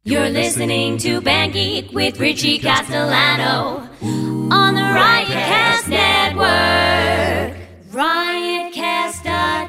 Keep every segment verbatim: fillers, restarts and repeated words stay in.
You're listening to Band Geek with Richie Castellano on the Riotcast Network. riotcast dot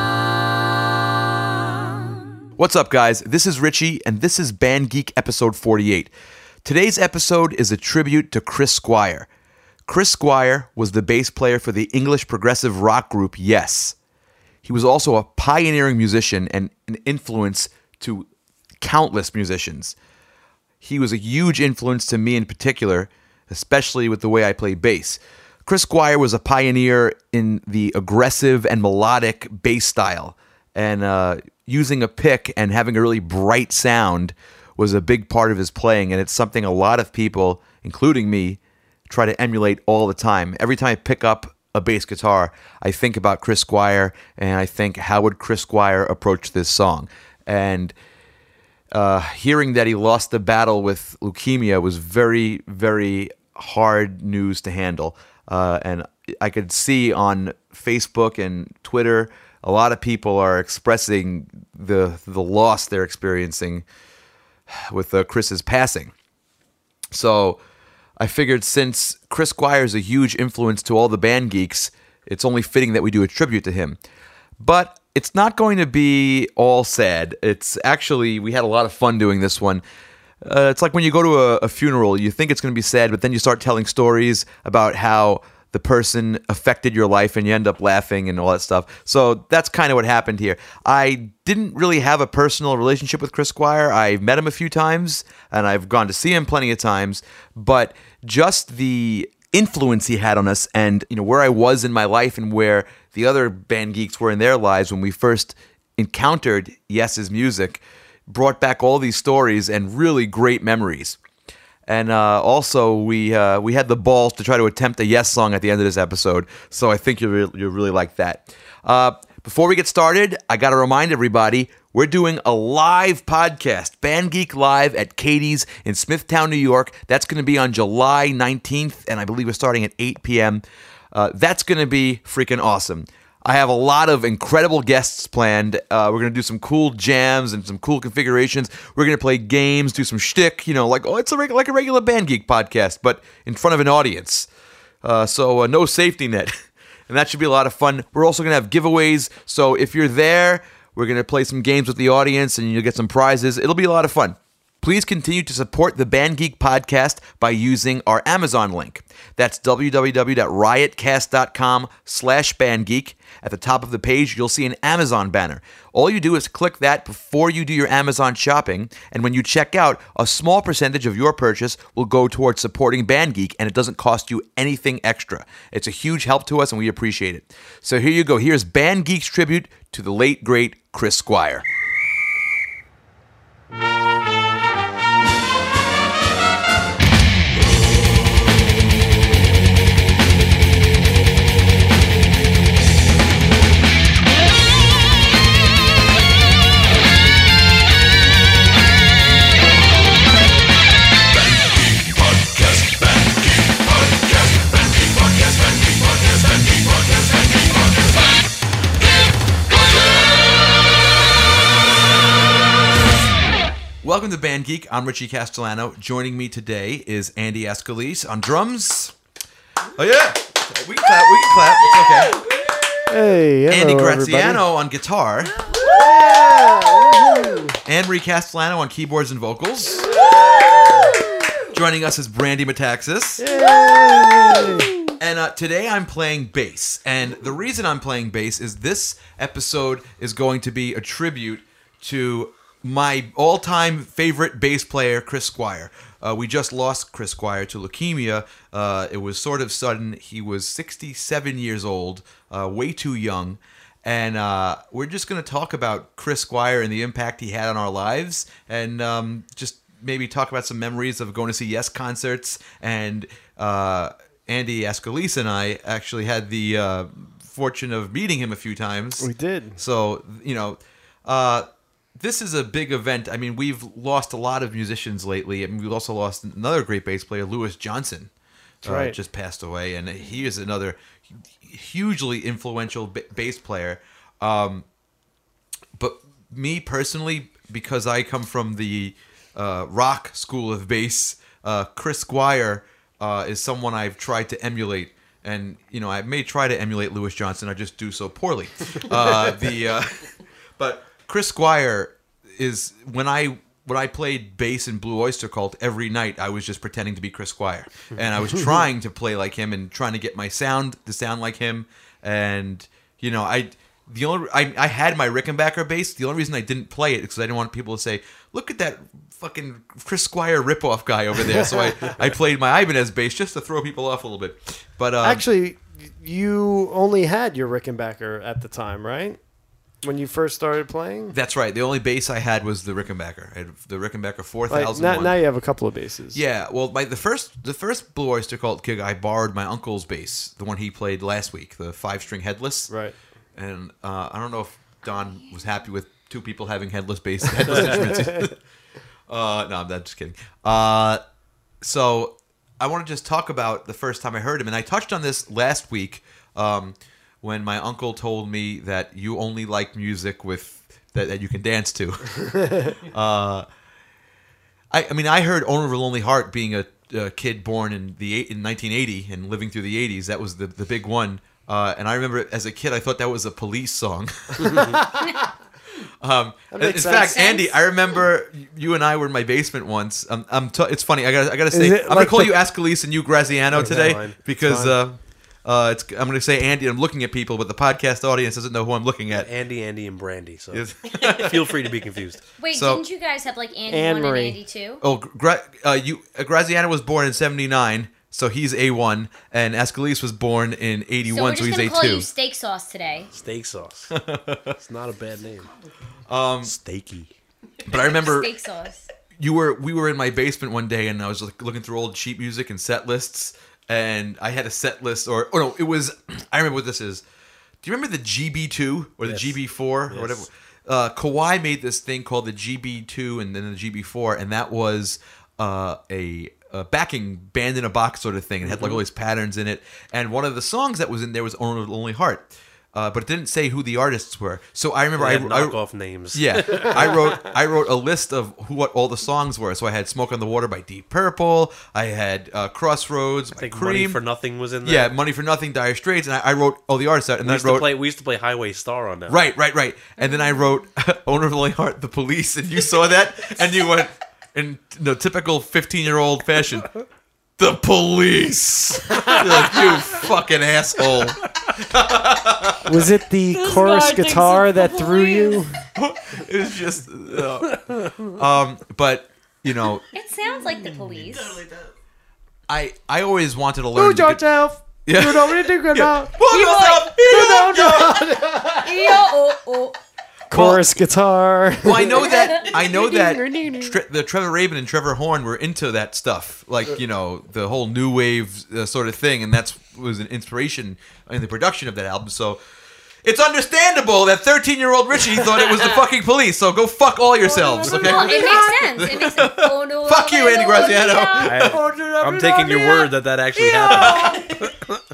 com. What's up, guys? This is Richie, and this is Band Geek episode forty-eight. Today's episode is a tribute to Chris Squire. Chris Squire was the bass player for the English progressive rock group Yes. He was also a pioneering musician and an influence to countless musicians. He was a huge influence to me in particular, especially with the way I play bass. Chris Squire was a pioneer in the aggressive and melodic bass style, and uh, using a pick and having a really bright sound was a big part of his playing, and it's something a lot of people, including me, try to emulate all the time. Every time I pick up a bass guitar, I think about Chris Squire, and I think, how would Chris Squire approach this song? And uh, hearing that he lost the battle with leukemia was very, very hard news to handle. Uh, and I could see on Facebook and Twitter, a lot of people are expressing the the loss they're experiencing with uh, Chris's passing. So I figured, since Chris Squire is a huge influence to all the band geeks, it's only fitting that we do a tribute to him. But it's not going to be all sad. It's actually, we had a lot of fun doing this one. Uh, it's like when you go to a, a funeral, you think it's going to be sad, but then you start telling stories about how the person affected your life and you end up laughing and all that stuff. So that's kind of what happened here. I didn't really have a personal relationship with Chris Squire. I met him a few times and I've gone to see him plenty of times, but just the influence he had on us, and you know, where I was in my life and where the other band geeks were in their lives when we first encountered Yes's music, brought back all these stories and really great memories. And uh, also, we uh, we had the balls to try to attempt a Yes song at the end of this episode, so I think you'll, re- you'll really like that. Uh, before we get started, I got to remind everybody, we're doing a live podcast, Band Geek Live at Katie's in Smithtown, New York. That's going to be on July nineteenth, and I believe we're starting at eight p.m. Uh, that's going to be freaking awesome. I have a lot of incredible guests planned. Uh, we're going to do some cool jams and some cool configurations. We're going to play games, do some shtick, you know, like, oh, it's a reg- like a regular Band Geek podcast, but in front of an audience. Uh, so uh, no safety net. And that should be a lot of fun. We're also going to have giveaways. So if you're there, we're going to play some games with the audience and you'll get some prizes. It'll be a lot of fun. Please continue to support the Band Geek podcast by using our Amazon link. That's www.riotcast.com slash bandgeek. At the top of the page, you'll see an Amazon banner. All you do is click that before you do your Amazon shopping, and when you check out, a small percentage of your purchase will go towards supporting Band Geek, and it doesn't cost you anything extra. It's a huge help to us, and we appreciate it. So here you go. Here's Band Geek's tribute to the late, great Chris Squire. Welcome to Band Geek. I'm Richie Castellano. Joining me today is Andy Ascalise on drums. Oh yeah, we can clap. We can clap. It's okay. Hey, hello, Andy Graziano everybody. on guitar. Yeah. Anne-Marie Castellano on keyboards and vocals. Joining us is Brandy Metaxas. Yay. And uh, today I'm playing bass. And the reason I'm playing bass is this episode is going to be a tribute to my all-time favorite bass player, Chris Squire. Uh, we just lost Chris Squire to leukemia. Uh, it was sort of sudden. He was sixty-seven years old, uh, way too young. And uh, we're just going to talk about Chris Squire and the impact he had on our lives, and um, just maybe talk about some memories of going to see Yes concerts. And uh, Andy Ascalise and I actually had the uh, fortune of meeting him a few times. We did. So, you know... Uh, This is a big event. I mean, we've lost a lot of musicians lately. I mean, we've also lost another great bass player, Louis Johnson. That's right. Uh, just passed away, and he is another hugely influential b- bass player. Um, but me personally, because I come from the uh, rock school of bass. Uh, Chris Squire uh, is someone I've tried to emulate. And, you know, I may try to emulate Louis Johnson. I just do so poorly. Uh, the uh, But Chris Squire is, when I when I played bass in Blue Oyster Cult every night, I was just pretending to be Chris Squire. And I was trying to play like him and trying to get my sound to sound like him. And, you know, I... The only I, I had my Rickenbacker bass. The only reason I didn't play it is because I didn't want people to say, "Look at that fucking Chris Squire ripoff guy over there." So I, I played my Ibanez bass just to throw people off a little bit. But um, Actually, you only had your Rickenbacker at the time, right? When you first started playing? That's right. The only bass I had was the Rickenbacker. I had the Rickenbacker four Like, thousand now, one. now you have a couple of basses. Yeah, well, my the first the first Blue Oyster Cult gig, I borrowed my uncle's bass, the one he played last week, the five string headless. Right. And uh, I don't know if Don was happy with two people having headless bass, headless instruments. uh, no, I'm not just kidding. Uh, so I want to just talk about the first time I heard him, and I touched on this last week um, when my uncle told me that you only like music with that, that you can dance to. uh, I, I mean, I heard "Owner of a Lonely Heart" being a, a kid born in the in nineteen eighty and living through the eighties. That was the the big one. Uh, and I remember as a kid, I thought that was a Police song. um, in makes fact, sense. Andy, I remember you and I were in my basement once. Um, I'm t- it's funny. I got I got to say, it I'm gonna like call the- you Ascalise and you Graziano today fine. because It's uh, uh, it's I'm gonna say Andy. I'm looking at people, but the podcast audience doesn't know who I'm looking at. Andy, Andy, and Brandy. So Yes. feel free to be confused. Wait, So- didn't you guys have like Andy Anne one Marie. and Andy two? Oh, Gra- uh, you uh, Graziano was born in seventy-nine. So he's A one, and Ascalise was born in So eighty-one, we're so, just he's gonna A call two. you Steak Sauce today. Steak sauce. It's not a bad name. Um, Steaky. but I remember Steak Sauce. you were we were in my basement one day, and I was like, looking through old sheet music and set lists, and I had a set list, or oh no, it was I remember what this is. Do you remember the G B two or the Yes. G B four Yes. or whatever? Uh, Kawhi made this thing called the G B two and then the G B four, and that was uh, a a backing band in a box sort of thing. It had like all these patterns in it, and one of the songs that was in there was "Owner of a Lonely Heart," uh, but it didn't say who the artists were. So I remember They I, had I knockoff names. yeah, I wrote I wrote a list of who what all the songs were. So I had "Smoke on the Water" by Deep Purple. I had uh, "Crossroads" by I think Cream. Money for Nothing was in there. yeah, "Money for Nothing," Dire Straits, and I, I wrote all the artists out. And we then I used wrote to play. We used to play Highway Star on that. right, right, right. And then I wrote "Owner of a Lonely Heart," The Police, and you saw that, and you went in the typical fifteen-year-old fashion. The Police. You're like, you fucking asshole. Was it the chorus guitar that threw you? It was just, uh, um, but you know, It sounds like the police. I I always wanted to learn. Do to get- yourself. Yeah. You know what to do now. Pull yourself. Yo, oh, oh. Chorus guitar. Well, I know that I know that Tre- the Trevor Rabin and Trevor Horn were into that stuff, like you know the whole new wave uh, sort of thing, and that's was an inspiration in the production of that album. So it's understandable that thirteen-year-old Richie thought it was the fucking Police. So go fuck all yourselves, okay? Well, it makes sense. It makes sense. Oh, no, Fuck you, Andy Graziano. I, I'm taking your word that that actually happened.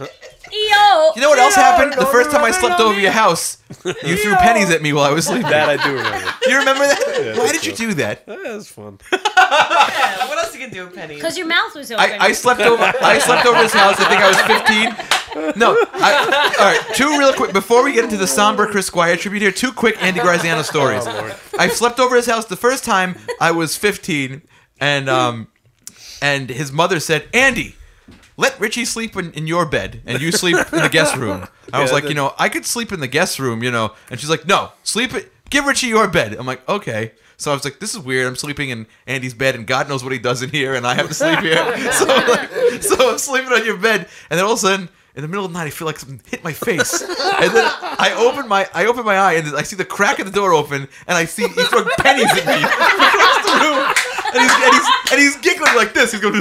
Yo. You know what else happened? The first time I slept over your house, you threw pennies at me while I was sleeping. That I do remember. You remember that? Why did you do that? That was fun. Yeah, what else you can do with pennies? Because your mouth was open. I, I slept over. I slept over his house. I think I was fifteen. No. I, all right. Two real quick before we get into the somber Chris Squire tribute here. Two quick Andy Graziano stories. I slept over his house the first time I was fifteen, and um, and his mother said, "Andy, let Richie sleep in, in your bed, and you sleep in the guest room." I was Yeah, like, that- you know, I could sleep in the guest room, you know, and she's like, "No, sleep it. Give Richie your bed." I'm like, okay. So I was like, this is weird. I'm sleeping in Andy's bed, and God knows what he does in here, and I have to sleep here. So, I'm like, so I'm sleeping on your bed, and then all of a sudden, in the middle of the night, I feel like something hit my face, and then I open my I open my eye, and I see the crack of the door open, and I see he's throwing pennies at me across the room, and he's and he's, and he's giggling like this. He's going.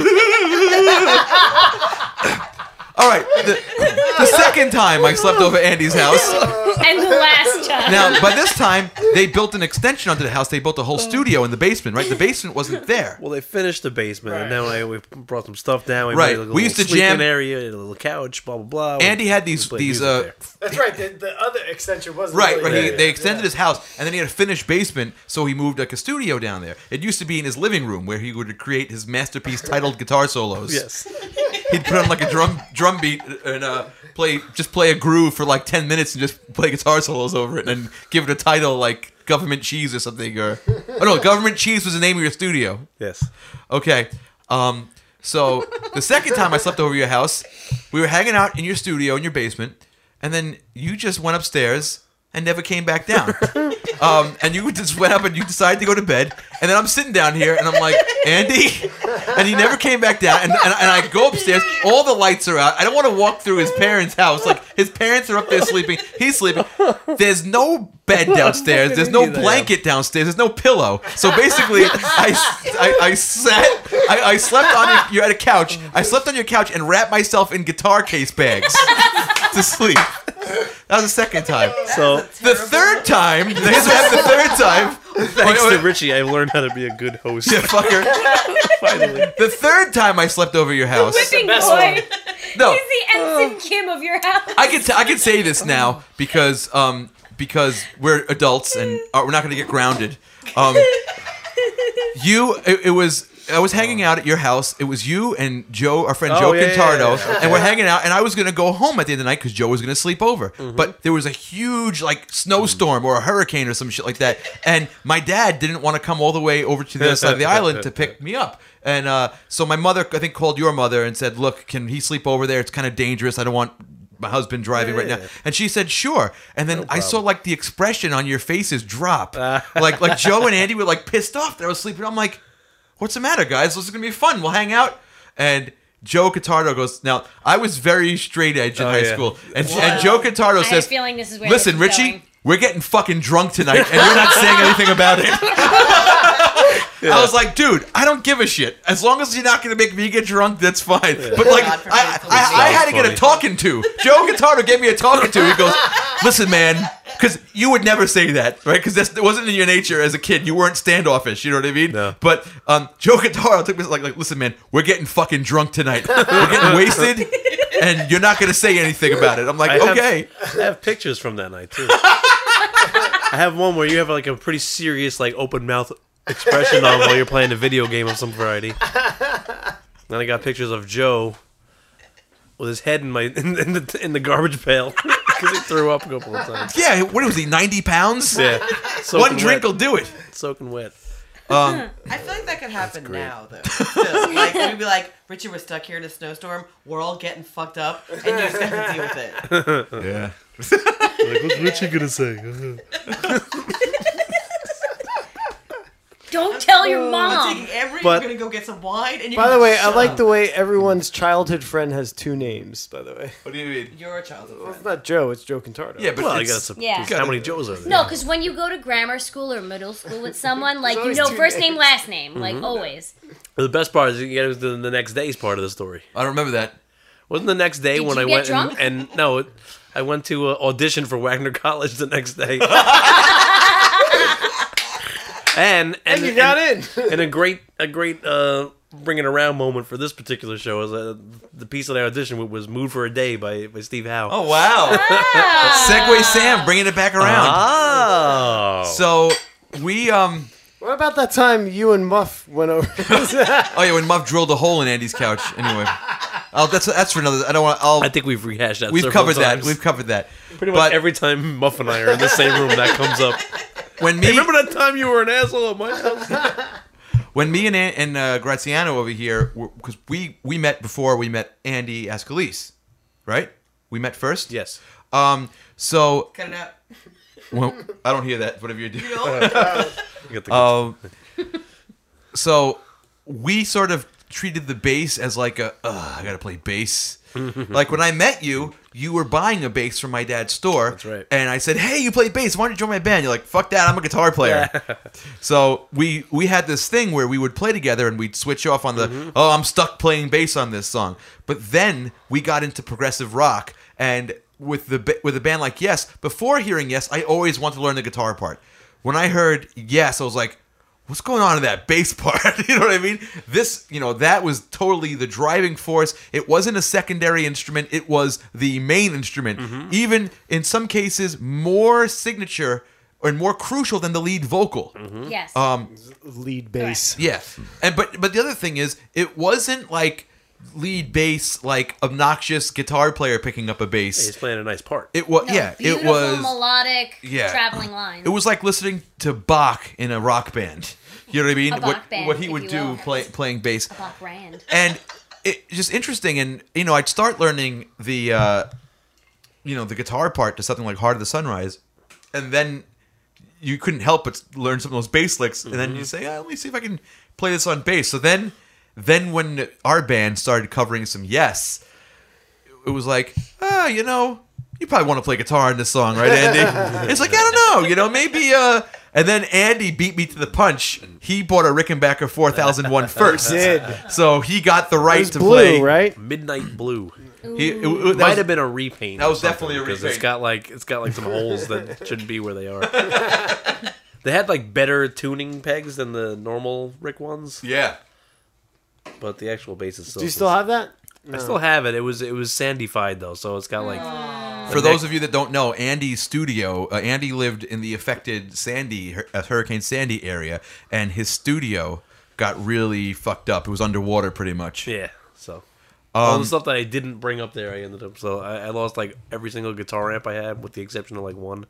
All right, the, the second time I slept over Andy's house, And the last time. Now, by this time, they built an extension onto the house. They built a whole studio in the basement, right? The basement wasn't there. Well, they finished the basement, and now I, we brought some stuff down. We Right. made like a We little used to sleeping jam- area, a little couch, blah, blah, blah. Andy had We these played these music uh there. That's right. The, the other extension wasn't right, really right. He, there. they extended Yeah. his house, and then he had a finished basement, so he moved like a studio down there. It used to be in his living room where he would create his masterpiece titled guitar solos. Yes. He'd put on like a drum drum beat and uh, play just play a groove for like ten minutes and just play guitar solos over it, and then give it a title like Government Cheese or something. Or oh no, Government Cheese was the name of your studio. Yes. Okay. Um, so the second time I slept over your house, we were hanging out in your studio in your basement, and then you just went upstairs and never came back down. Um, and you just went up and you decided to go to bed, and then I'm sitting down here and I'm like, Andy, and he never came back down. And, and, and I go upstairs, all the lights are out. I don't want to walk through his parents' house. Like his parents are up there sleeping, he's sleeping. There's no bed downstairs. There's no blanket downstairs. There's no pillow. So basically, I, I, I sat, I, I slept on your, you're at a couch. I slept on your couch and wrapped myself in guitar case bags to sleep. That was the second time. So, The third time, this happened the third time. thanks Wait, to wait. Richie, I learned how to be a good host. Yeah, fucker. Finally. The third time I slept over your house. Whipping best boy. No, He's the Ensign Kim of your house. I can t- I can say this now because um because we're adults and uh, we're not going to get grounded. Um, you it, it was. I was hanging out at your house. It was you and Joe, our friend Oh, Joe yeah, yeah, Contardo, yeah, yeah. and we're hanging out. And I was gonna go home at the end of the night because Joe was gonna sleep over. Mm-hmm. But there was a huge like snowstorm or a hurricane or some shit like that. And my dad didn't want to come all the way over to the other side of the island to pick me up. And uh, so my mother, I think, called your mother and said, "Look, can he sleep over there? It's kind of dangerous. I don't want." My husband driving right now, Yeah. and she said, "Sure." And then I saw like the expression on your faces drop, like like Joe and Andy were like pissed off that I was sleeping. I'm like, "What's the matter, guys? This is gonna be fun. We'll hang out." And Joe Contardo goes, "Now I was very straight edge in Oh, high yeah. school," and, and Joe Contardo I have a says, feeling this is where "Listen, this is Richie, going. we're getting fucking drunk tonight, and you're not saying anything about it." I was like, dude, I don't give a shit. As long as you're not going to make me get drunk, that's fine. But like, God forbid I, it's I, I had to get a funny. talking to. Joe Contardo gave me a talking to. He goes, "Listen, man," because you would never say that, right? Because it wasn't in your nature as a kid. You weren't standoffish. You know what I mean? No. But um, Joe Contardo took me like, like, "Listen, man, we're getting fucking drunk tonight. We're getting wasted, and you're not going to say anything about it." I'm like, I have- okay. I have pictures from that night, too. I have one where you have like a pretty serious, like, open mouth expression on while you're playing a video game of some variety. Then I got pictures of Joe with his head in my in, in the in the garbage pail because he threw up a couple of times. Yeah, what was he, ninety pounds? Yeah, One soaking drink will wet. do it. Soaking wet. Um, I feel like that could happen now, though. Still, like, we'd be like, Richie, we're stuck here in a snowstorm. We're all getting fucked up, and you just have to deal with it. yeah. Like, what's Richie gonna say? Don't tell your I'm mom. taking every. But- We're gonna go get some wine, and you're By the gonna way, I shut like up. the way everyone's childhood friend has two names. By the way, What do you mean? You're a childhood well, it's friend. not Joe. It's Joe Contardo. Yeah, but Well, I it's- got some. Yeah. How many Joes are there? No, because when you go to grammar school or middle school with someone, like you always know two first name, names. last name, like always. The best part is you get to the next day's part of the story. I don't remember that. Wasn't the next day Did when you I get went drunk? and, and no, I went to uh, audition for Wagner College the next day. and and, and you got in. and a great a great uh, bringing around moment for this particular show is uh, the piece that I auditioned with was "Mood for a Day" by, by Steve Howe. Oh wow! Segway Sam bringing it back around. Oh. So we um. What about that time you and Muff went over? Oh yeah, when Muff drilled a hole in Andy's couch. Anyway, oh that's that's for another. I don't want. I'll. I think we've rehashed that. We've several covered that. times. We've covered that. Pretty much but every time Muff and I are in the same room, that comes up. when me Hey, remember that time you were an asshole at my house? when me and An- and uh, Graziano over here, because we we met before we met Andy Ascalise, right? We met first. Yes. Um. So Cut it out. well, I don't hear that. Whatever you're doing. You know? You got the Um, so we sort of treated the bass as like a, Ugh, I gotta play bass. Like when I met you, you were buying a bass from my dad's store. That's right. And I said, "Hey, you play bass? Why don't you join my band?" You're like, "Fuck that! I'm a guitar player." So we we had this thing where we would play together and we'd switch off on the, Mm-hmm. "Oh, I'm stuck playing bass on this song." But then we got into progressive rock and with the ba- with a band like Yes, before hearing Yes, I always wanted to learn the guitar part. When I heard Yes, I was like, what's going on in that bass part? You know what I mean? This, you know, that was totally the driving force. It wasn't a secondary instrument. It was the main instrument. Mm-hmm. Even in some cases, more signature and more crucial than the lead vocal. Mm-hmm. Yes. Um, Lead bass. yeah. And but but the other thing is, it wasn't like lead bass, like obnoxious guitar player picking up a bass. He's playing a nice part. It was No, yeah. It beautiful, was melodic, yeah. traveling lines. It was like listening to Bach in a rock band. You know what I mean? A what Bach band, what he if would you do will. play, playing bass. a Bach brand. And it just interesting. And you know, I'd start learning the uh, you know the guitar part to something like "Heart of the Sunrise," and then you couldn't help but learn some of those bass licks. And then you say, ah, "Let me see if I can play this on bass." So then, then when our band started covering some Yes, it was like, ah, you know, you probably want to play guitar in this song, right, Andy? It's like, I don't know, you know, maybe. Uh, and then Andy beat me to the punch. He bought a Rickenbacker four thousand one first. Did. So he got the right It was to blue, play. right? Midnight Blue. He, it, it, that Might was- have been a repaint. that or was definitely something, a 'cause It's repaint. got like it's got like some holes that shouldn't be where they are. They had like better tuning pegs than the normal Rick ones, yeah. but the actual bass is still. Do you still have that? I still have it. It was it was sandified though, so it's got like. For those of you that don't know, Andy's studio, uh, Andy lived in the affected Sandy, Hur- uh, Hurricane Sandy area, and his studio got really fucked up. It was underwater pretty much. Yeah, so all Um, the stuff that I didn't bring up there, I ended up. So I, I lost like every single guitar amp I had, with the exception of like one,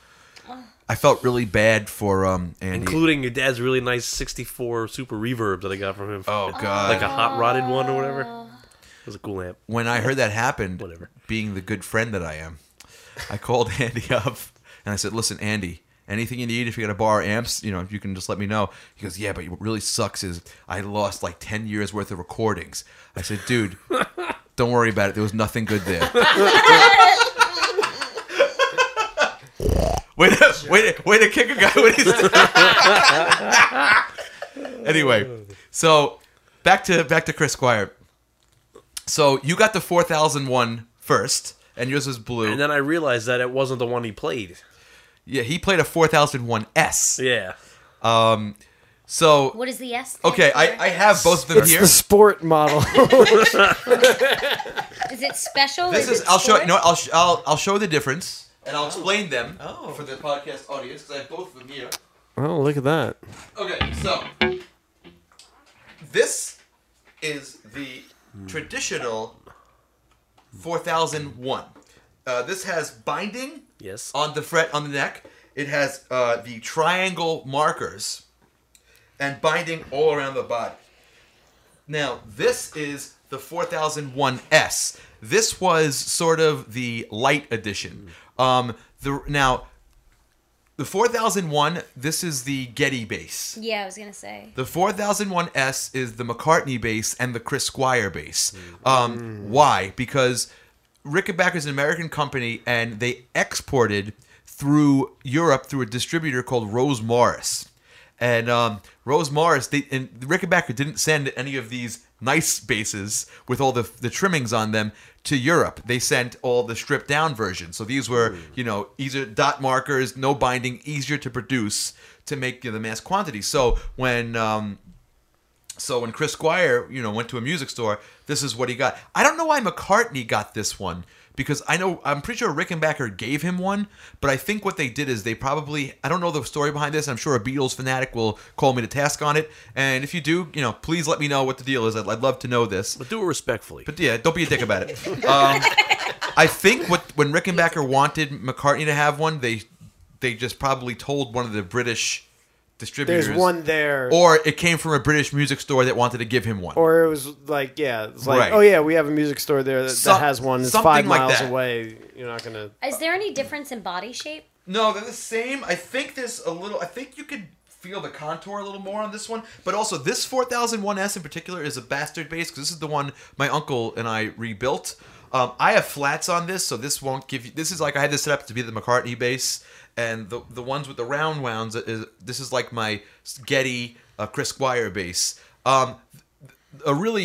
I felt really bad for um, Andy. including your dad's really nice sixty-four Super Reverb that I got from him. Oh, God. like a hot rodded one or whatever. It was a cool amp. When I heard that happened, Whatever. being the good friend that I am, I called Andy up and I said, "Listen, Andy, anything you need, if you got to borrow amps, you know, you can just let me know." He goes, "Yeah, but what really sucks is I lost like ten years worth of recordings." I said, "Dude, don't worry about it. There was nothing good there." Way to, way to, way to kick a guy when he's Anyway, so back to back to Chris Squire. So you got the four thousand one first, and yours was blue. And then I realized that it wasn't the one he played. Yeah, he played a four thousand one S. Yeah. So What is the S? stand okay, for? I, I have both of them It's here. the sport model. Is it special? This is it I'll show sport? you know I'll sh- I'll I'll show the difference and I'll explain them Oh. for the podcast audience because I have both of them here. Oh, look at that. Okay, so this is the traditional four thousand one. Uh, this has binding Yes. on the fret on the neck. It has uh, the triangle markers and binding all around the body. Now, this is the four thousand one S. This was sort of the light edition. Um, the now, the four thousand one. This is the Getty bass. Yeah, I was gonna say. The four thousand one S is the McCartney bass and the Chris Squire bass. Um, why? Because Rickenbacker is an American company, and they exported through Europe through a distributor called Rose Morris. And um, Rose Morris, they, and Rickenbacker didn't send any of these nice basses with all the the trimmings on them to Europe. They sent all the stripped down versions. So these were, you know, easier dot markers, no binding, easier to produce to make you know, the mass quantity. So when um, so when Chris Squire, you know, went to a music store, this is what he got. I don't know why McCartney got this one. Because I know, I'm pretty sure Rickenbacker gave him one, but I think what they did is they probably, I don't know the story behind this. I'm sure a Beatles fanatic will call me to task on it. And if you do, you know, please let me know what the deal is. I'd, I'd love to know this. But do it respectfully. But yeah, don't be a dick about it. Um, I think what when Rickenbacker wanted McCartney to have one, they they just probably told one of the British distributors. There's one there. Or it came from a British music store that wanted to give him one. Or it was like, yeah, it's like, Right. oh yeah, we have a music store there that, Some- that has one. It's something five like miles that. away. You're not gonna. Is there any difference in body shape? No, they're the same. I think there's a little. I think you could feel the contour a little more on this one. But also, this four thousand one S in particular is a bastard bass because this is the one my uncle and I rebuilt. Um, I have flats on this, so this won't give you. This is like I had this set up to be the McCartney bass, and the the ones with the round wounds is this is like my Getty uh, Chris Squire bass. Um, a really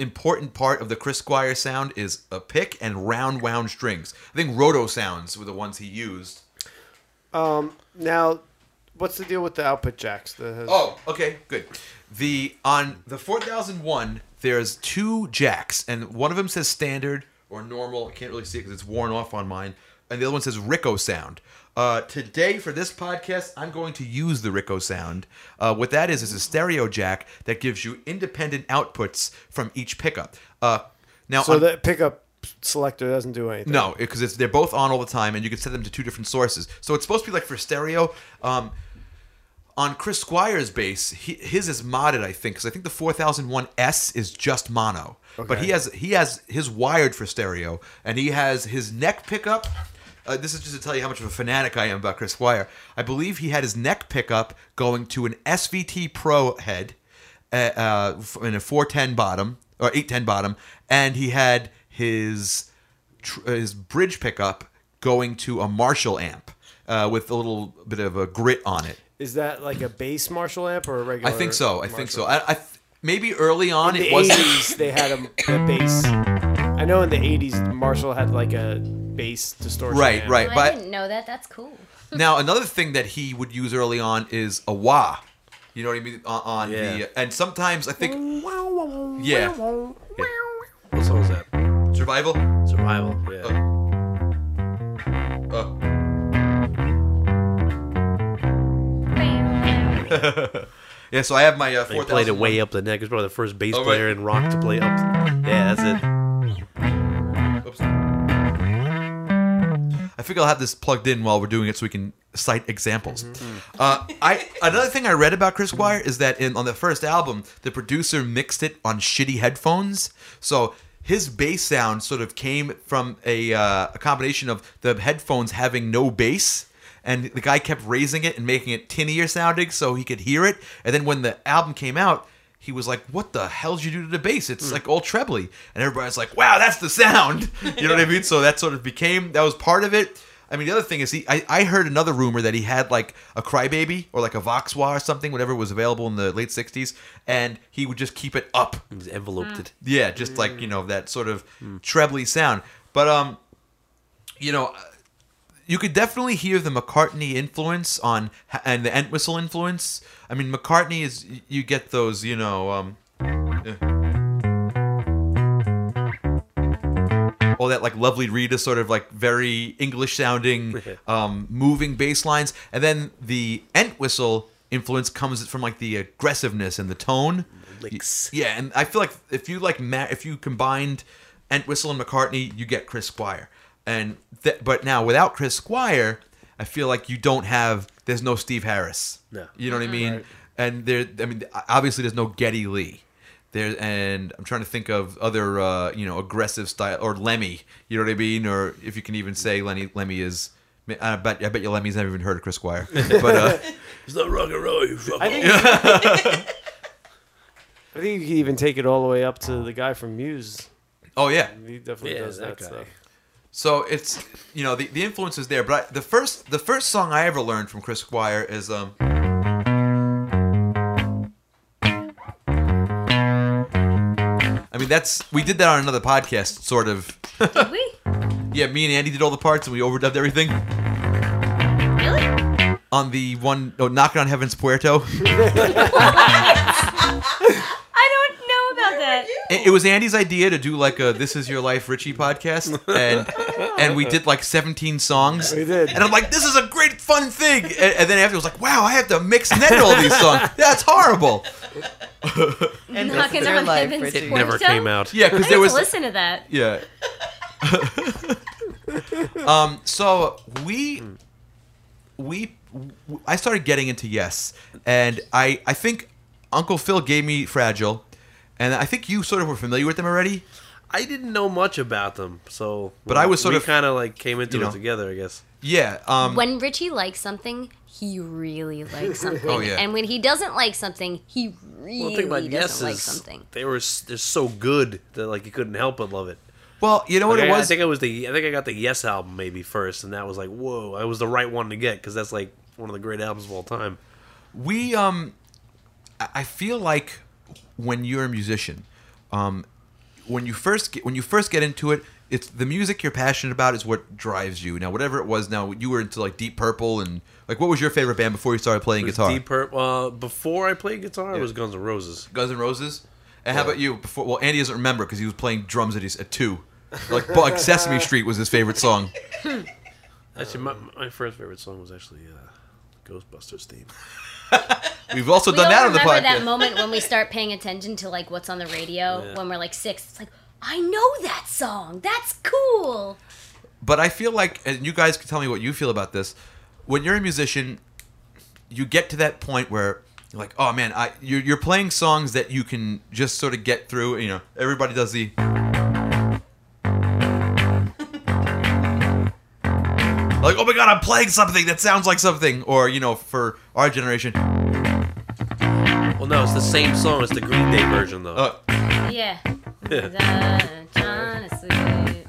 important part of the Chris Squire sound is a pick and round wound strings. I think roto sounds were the ones he used. Um, now, what's the deal with the output jacks? The, Oh, okay, good. The on the four thousand one, there's two jacks, and one of them says standard or normal. I can't really see it because it's worn off on mine. And the other one says Rico sound. Uh, today, for this podcast, I'm going to use the Rico sound. Uh, what that is is a stereo jack that gives you independent outputs from each pickup. Uh, now, so on- the pickup selector doesn't do anything. no, because it's they're both on all the time, and you can set them to two different sources. So it's supposed to be like for stereo. Um, on Chris Squire's bass, he, his is modded, I think, because I think the four thousand one S is just mono. But Okay. he has he has his wired for stereo, and he has his neck pickup. Uh, this is just to tell you how much of a fanatic I am about Chris Squire. I believe he had his neck pickup going to an S V T Pro head uh, uh, in a four ten bottom or eight ten bottom, and he had his tr- his bridge pickup going to a Marshall amp uh, with a little bit of a grit on it. Is that like a bass Marshall amp or a regular? I think so. I think so. Marshall? I, I th- maybe early on In it the wasn't. eighties, they had a, a bass. I know in the eighties, Marshall had like a bass distortion. Right, amp. right. Well, I But didn't know that. That's cool. now another thing that he would use early on is a wah. You know what I mean? On, on Yeah. the and sometimes I think yeah, What song is that? survival. Survival. Yeah. Uh, yeah, so I have my uh, They four played it thousand way up the neck. He's probably the first bass Oh, right. player in rock to play up. Yeah, that's it. Oops. I figure I'll have this plugged in while we're doing it so we can cite examples. Uh, I another thing I read about Chris Squire is that in on the first album, the producer mixed it on shitty headphones, so his bass sound sort of came from a uh, a combination of the headphones having no bass. And the guy kept raising it and making it tinnier sounding so he could hear it. And then when the album came out, he was like, "What the hell did you do to the bass? It's like all trebly." And everybody's like, "Wow, that's the sound." You know what I mean? So that sort of became, that was part of it. I mean, the other thing is, he I, I heard another rumor that he had like a Crybaby or like a Vox Wah or something, whatever was available in the late sixties, and he would just keep it up. He's enveloped it. Yeah, just like, you know, that sort of trebly sound. But, um, you know, you could definitely hear the McCartney influence on and the Entwistle influence. I mean, McCartney is, you get those, you know, um, yeah. all that like Lovely Rita sort of like very English sounding, um, moving bass lines, and then the Entwistle influence comes from like the aggressiveness and the tone. Licks. Yeah, and I feel like if you like ma- if you combined Entwistle and McCartney, you get Chris Squire. And th- but now without Chris Squire, I feel like you don't have. There's no Steve Harris. No. You know what I mean? Right. And there, I mean, obviously there's no Geddy Lee. There, and I'm trying to think of other, uh, you know, aggressive style or Lemmy. You know what I mean? Or if you can even say Lenny, Lemmy is. I bet I bet you Lemmy's never even heard of Chris Squire. But uh, It's not rock and roll. You fuck I think, I think you can even take it all the way up to the guy from Muse. oh yeah. He definitely Yeah, does that that, guy. stuff. So it's, you know, the, the influence is there, but I, the first the first song I ever learned from Chris Squire is um. I mean, that's we did that on another podcast, sort of. Did we? Yeah, me and Andy did all the parts and we overdubbed everything Really? on the one oh, "Knocking on Heaven's Puerto." I don't know about that. It, it was Andy's idea to do like a "This Is Your Life, Richie" podcast, and and we did like seventeen songs. We did. And I'm like, this is a great fun thing. And, and then after it was like, wow, I have to mix and edit all these songs. That's horrible. And Knocking this is your on life, Heaven's Richie. It never Puerto? came out. Yeah, I because need there was to listen to that. yeah. um. So we we I started getting into Yes, and I I think Uncle Phil gave me Fragile, and I think you sort of were familiar with them already. I didn't know much about them, so But I was sort we of- kind of like came into you know. it together, I guess. Yeah. Um. When Richie likes something, he really likes something. Oh, yeah. And when he doesn't like something, he really Well, the thing about doesn't Yes like is something. they were s- they're so good that like you couldn't help but love it. Well, you know what Like, it I, was. I think it was the I think I got the Yes album maybe first, and that was like whoa, it was the right one to get because that's like one of the great albums of all time. we um I I feel like when you're a musician, um when you first get, when you first get into it, it's the music you're passionate about is what drives you. Now, whatever it was, now you were into like Deep Purple and like what was your favorite band before you started playing It was guitar? Deep Purple. Uh, before I played guitar, Yeah. it was Guns N' Roses. Guns N' Roses. And how about you? Before, well, Andy doesn't remember because he was playing drums at his at two. Like, like Sesame Street was his favorite song. Actually, my, my first favorite song was actually uh, Ghostbusters theme. We've also We done all that on the remember podcast. that moment when we start paying attention to like what's on the radio Yeah. when we're like six. It's like, I know that song. That's cool. But I feel like, and you guys can tell me what you feel about this. When you're a musician, you get to that point where you're like, oh man, I you're, you're playing songs that you can just sort of get through. You know, everybody does the. Like, oh my god, I'm playing something that sounds like something. Or, you know, for our generation. Well, no, it's the same song. It's the Green Day version, though. Uh, Yeah. Trying to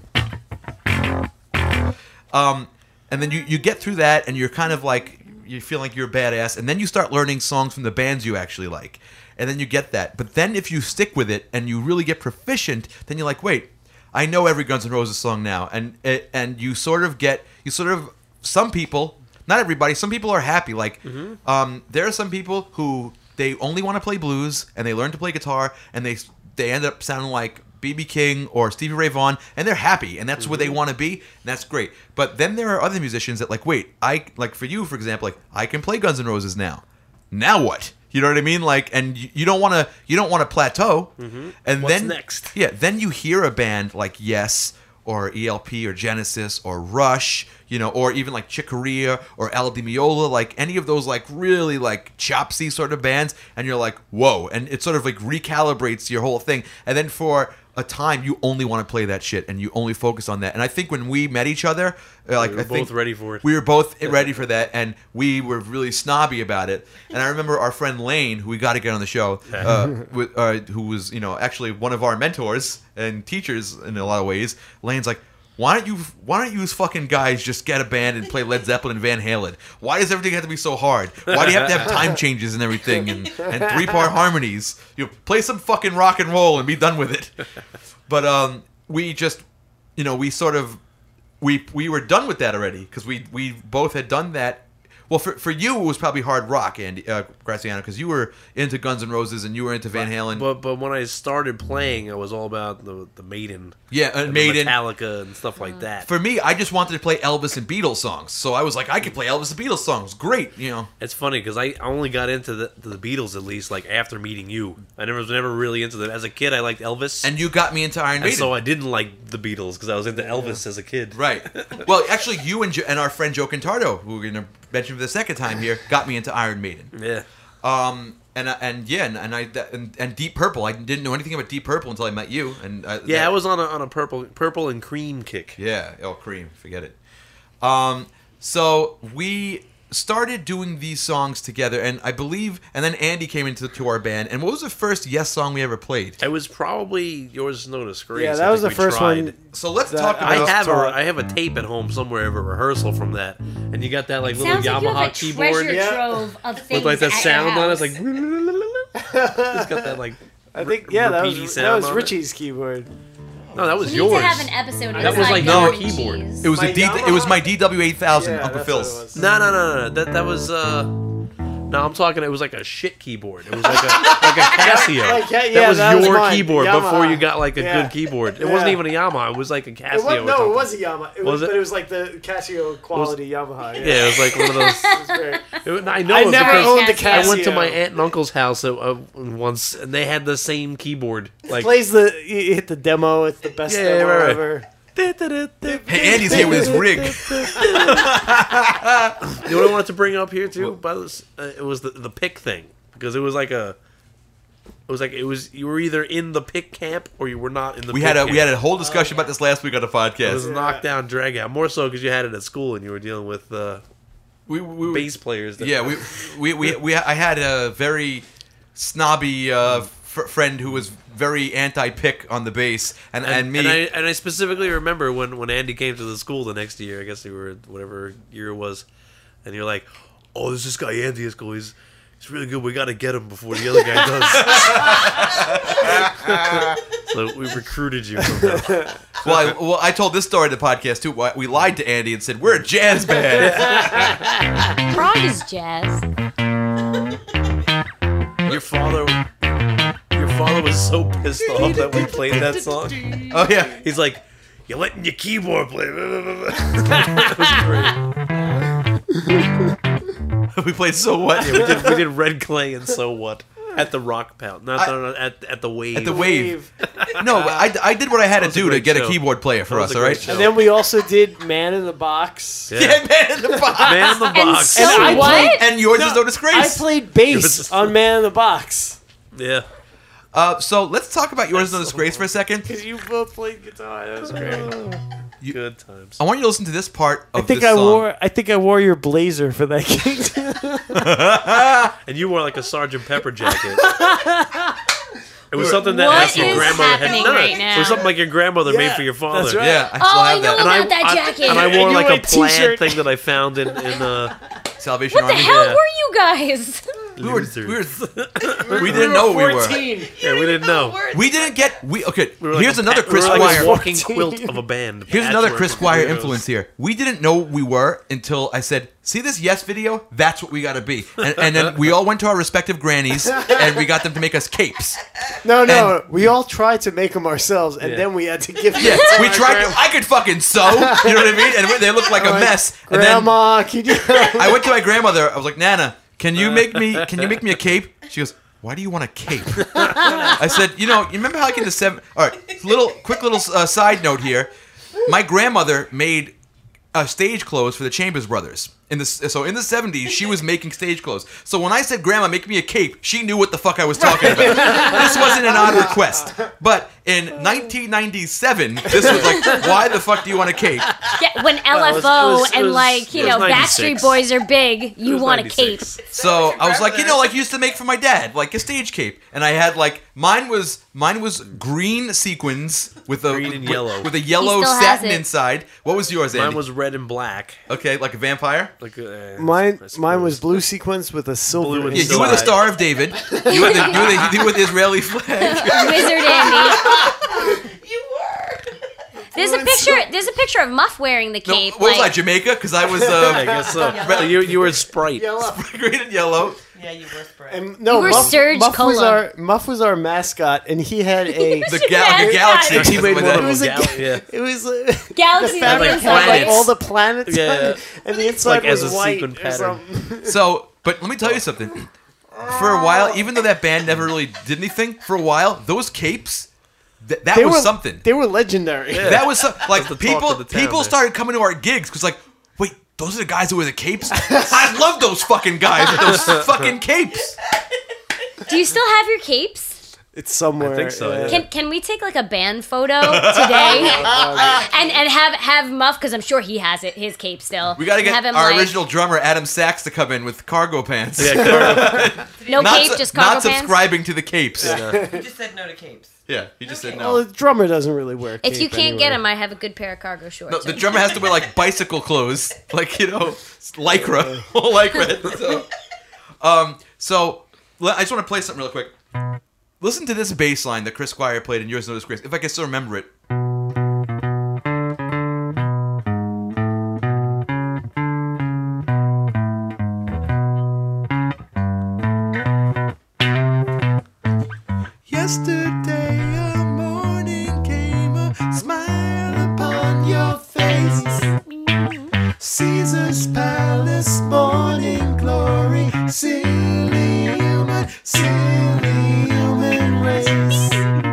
sleep. Um, and then you, you get through that, and you're kind of like, you feel like you're a badass, and then you start learning songs from the bands you actually like. And then you get that. But then if you stick with it, and you really get proficient, then you're like, wait, I know every Guns N' Roses song now. And and you sort of get, you sort of, some people, not everybody, some people are happy. Like, Mm-hmm. um, there are some people who, they only want to play blues, and they learn to play guitar, and they they end up sounding like B B King or Stevie Ray Vaughan, and they're happy, and that's where they want to be, and that's great. But then there are other musicians that like, wait, I like for you, for example, like I can play Guns N' Roses now. Now what? You know what I mean? Like, and you, you don't want to, you don't want to plateau. And What's then next? Yeah, then you hear a band like Yes or E L P or Genesis or Rush, you know, or even like Chick Corea or Al Di Meola, like any of those like really like chopsy sort of bands, and you're like, whoa, and it sort of like recalibrates your whole thing. And then for a time, you only want to play that shit, and you only focus on that. And I think when we met each other, uh, like We were I think both ready for it. We were both ready for that, and we were really snobby about it. And I remember our friend Lane, who we got to get on the show, uh, with, uh, who was you know actually one of our mentors and teachers in a lot of ways. Lane's like, why don't you why don't you fucking guys just get a band and play Led Zeppelin and Van Halen? Why does everything have to be so hard? Why do you have to have time changes and everything and, and three part harmonies? You know, play some fucking rock and roll and be done with it. But um, we just, you know, we sort of we we were done with that already because we we both had done that. Well, for for you, it was probably hard rock, Andy uh, Graziano, because you were into Guns N' Roses and you were into Van Halen. But but when I started playing, I was all about the the Maiden, yeah, and and Maiden. the Metallica, and stuff like that. For me, I just wanted to play Elvis and Beatles songs, so I was like, I could play Elvis and Beatles songs. Great, you know. It's funny because I only got into the, to the Beatles at least like after meeting you. I never was never really into them as a kid. I liked Elvis, And you got me into Iron and Maiden. so I didn't like the Beatles because I was into Elvis as a kid. Right. Well, actually, you and jo- and our friend Joe Cantardo, who we're going to mention for the second time here, got me into Iron Maiden. Yeah. Um, and uh, and yeah, and, and I that- and, and Deep Purple. I didn't know anything about Deep Purple until I met you. And uh, Yeah, that- I was on a on a purple purple and cream kick. Yeah, El Cream, forget it. Um, so we started doing these songs together, and I believe, and then Andy came into to our band. And what was the first Yes song we ever played? It was probably Yours No Disgrace. Yeah, I that was the think we first tried. one. So let's That- talk I about. have a taught. I have a tape at home somewhere of a rehearsal from that, and you got that like little Sounds like you Yamaha have a keyboard treasure Yeah. trove of things with like that at sound your on it. It's house. like it's got that like. I think yeah, that repeaty was that sound was on it. Richie's keyboard. No, that We was need yours. to have an episode. That was inside like Yum your and keyboard. Cheese. It was My a D. Yamaha? It was my D W eight thousand, Yeah, Uncle that's what it Phil's. was. No, no, no, no. That that was. uh No, I'm talking. It was like a shit keyboard. It was like a like a Casio. Like, yeah, yeah, that was that was your mine, keyboard Yamaha. before you got like a Yeah. good keyboard. It Yeah. wasn't even a Yamaha. It was like a Casio. It was, or no, something. it was a Yamaha. It was, Was it? but it was like the Casio quality Yamaha. Yeah, Yeah, it was like one of those. it was great. It, I know I it never because owned the Casio. Casio. I went to my aunt and uncle's house uh, uh, once, and they had the same keyboard. Like, Plays the you hit the demo. It's the best Yeah, demo right, right. ever. Hey, Andy's here with his rig. you know what I wanted to bring up here too? By this, uh, it was the the pick thing because it was like a. It was like it was. You were either in the pick camp or you were not in the. We pick had a camp. we had a whole discussion about this last week on the It was podcast. a knockdown drag out. More so because you had it at school and you were dealing with uh, We, we, we bass players. That, yeah, we, we we we I had a very snobby uh, fr- friend who was very anti-pick on the bass, and and, And, me. and I and I specifically remember when, when Andy came to the school the next year. I guess you were whatever year it was, and you're like, "Oh, there's this guy Andy at school. He's he's really good. We got to get him before the other guy does." So we recruited you from that. Well, I, well, I told this story in the podcast too. We lied to Andy and said we're a jazz band. Prog is jazz. Your father, your father was so pissed off that we played that song. Oh yeah, He's like, "You're letting your keyboard play." That was great. we played So What? Yeah, we did. We did Red Clay and So What at the Rock Pound. Not I- no, no, at at the Wave. At the Wave. No, I, I did what I had to was a do to great get show. a keyboard player for That us. was a All great right. show. And then we also did Man in the Box. Yeah. Yeah, man in the box. Man in the And Box. so I what? played- And yours is no I disgrace. played Yours bass is- on Man in the Box. Yeah. Uh, so let's talk about yours is no disgrace for a second. Because you both played guitar. That was great. Good times. I want you to listen to this part of I think this I song. wore. I think I wore your blazer for that gig. And you wore like a Sergeant Pepper jacket. It was were- something that What like, your is grandmother had happening done. right It now? was something like your grandmother made Yeah, for your father. that's right. Yeah, I still Oh, I have know that. And I, about that I- jacket. and I And wore you like wore a a t-shirt. plaid thing that I found in in uh, Salvation What the Army. hell Yeah. were you guys? We were, Losers. we were, we didn't know we were. fourteen. Yeah, we didn't know. We didn't get. We okay. We were like Here's a another pat- Chris we were like Squire. a walking quilt of a band. Here's another Patchwork Chris of Squire weirdos. influence here. We didn't know we were until I said, "See this Yes video? That's what we got to be." And, and then we all went to our respective grannies and we got them to make us capes. No, no. We all tried to make them ourselves, and Yeah. then we had to give them. Yeah, to we our tried. grandma. To, I could fucking sew. You know what I mean? And they looked like a Like, mess. And then Grandma, can you? I went to my grandmother. I was like, "Nana, can you make me? Can you make me a cape?" She goes, "Why do you want a cape?" I said, "You know, you remember how like in the seven? All right, little quick little uh, side note here. My grandmother made uh, stage clothes for the Chambers Brothers. In the so in the seventies, she was making stage clothes. So when I said, 'Grandma, make me a cape,' she knew what the fuck I was talking about. This wasn't an odd request. But in nineteen ninety-seven, this was like, why the fuck do you want a cape? Yeah, when it was- L F O it was- it and was- like you it was know ninety-six. Backstreet Boys are big, you was want a cape. ninety-six. So I was like, you know, like you used to make for my dad, like a stage cape, and I had like mine was mine was green sequins with a Green and with, yellow. with a yellow He still has satin it. inside. What was yours, Andy? Mine was red and black. okay, like a vampire. Like uh, Mine, I suppose. mine was blue sequence with a silver. Blue and Yeah, you silver. were the Star of David. You were the you were the, you were the Israeli flag. Wizard Andy. You were. There's a picture. There's a picture of Muff wearing the No, cape. what was I, like, Jamaica? Because I was I uh, guess so. Yeah. You you were Sprite. Yellow. green and yellow. Yeah, you were spread. And no, You were Muff, Surge Muff was Cola. our Muff was our mascot, and he had a. The ga- Yeah, the galaxy. yeah. or He something made like one that. of It was them. a Gal- yeah. It was uh, Galaxy the fabric like had like planets. all the planets Yeah. on it, and the inside Like as was a white sequin or pattern. something. So, but let me tell you something. For a while, even though that band never really did anything, for a while, those capes, th- that They was were something. They were legendary. Yeah. That was so, like the talk people. of the town People there. started coming to our gigs because like, wait, those are the guys who wear the capes. I love those fucking guys with those fucking capes. do you still have your capes? It's somewhere. I think so, yeah. Can Can we take like a band photo today and and have have Muff, because I'm sure he has it, his cape still. We got to And get have him, our like, original drummer Adam Sachs to come in with cargo pants. Yeah, Carter. no not cape, su- just cargo not pants. subscribing to the capes. Yeah, You just said no to capes. he just said Okay. Well, no. the drummer doesn't really wear. If you cape can't get anyway. him, I have a good pair of cargo shorts. No, the drummer has to wear like bicycle clothes, like you know, lycra, all lycra. So, um, so le- I just want to play something real quick. Listen to this bass line that Chris Squire played in Yours No Disgrace, if I can still remember it. Yesterday a morning came, a smile upon your face. Caesar's palace, morning glory, silly human, silly human race.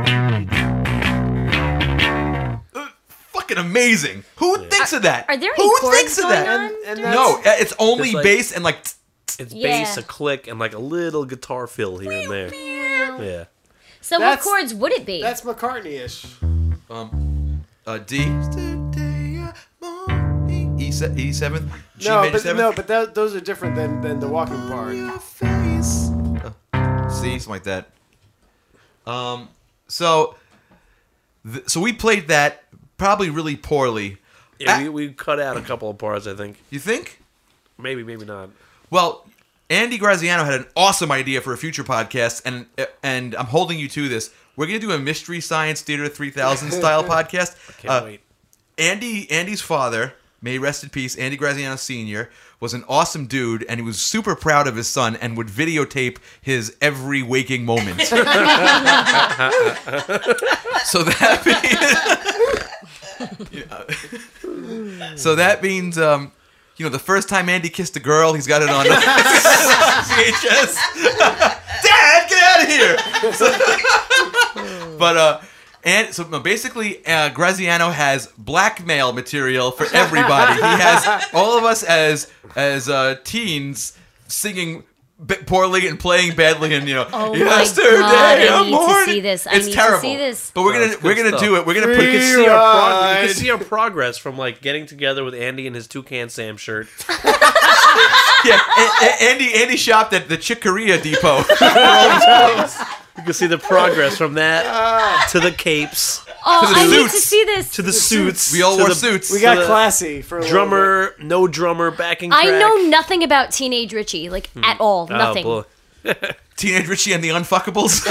Uh, fucking amazing. Who thinks of that? Are there any Who chords thinks of going that? on? And, and that's, No, uh, it's only It's like- bass and like. It's Yeah. bass, a click, and like a little guitar fill here and there. Yeah. So what That's- chords would it be? that's McCartney-ish. Um, uh, D. Yesterday a morning. E se- E seventh. G No, major but seventh. no, but that, those are different than, than the walking part. Your face. Uh, see, something like that. Um, so, th- so we played that probably really poorly. Yeah, Ah. we, we cut out a couple of parts, I think. You think? Maybe, maybe not. Well, Andy Graziano had an awesome idea for a future podcast, and and I'm holding you to this. we're gonna do a Mystery Science Theater three thousand style podcast. Can't Uh, wait. Andy, Andy's father, may he rest in peace, Andy Graziano Senior, was an awesome dude, and he was super proud of his son and would videotape his every waking moment. So that means, Yeah. so that means, um, you know, the first time Andy kissed a girl, he's got it on V H S. Dad, get out of here! So- but uh. And so no, basically, uh, Graziano has blackmail material for everybody. He has all of us as as uh, teens singing b- poorly and playing badly, and you know, Oh my yesterday God, I I'm need to horny." see this. I It's need to terrible. see this. But we're No, gonna it's we're good gonna stuff. do it. We're gonna put You can it. see our prog- you Ride. can see our progress from like getting together with Andy in his Toucan Sam shirt. Yeah, A- A- Andy Andy shopped at the Chicoria Depot. You can see the progress from that to the capes Oh, to the I need to suits. see this. to the suits. We all to wore the suits. We got the classy for a little drummer, no drummer, backing track. I know nothing about Teenage Richie, like at all. Oh, Nothing. boy. Teenage Richie and the Unfuckables.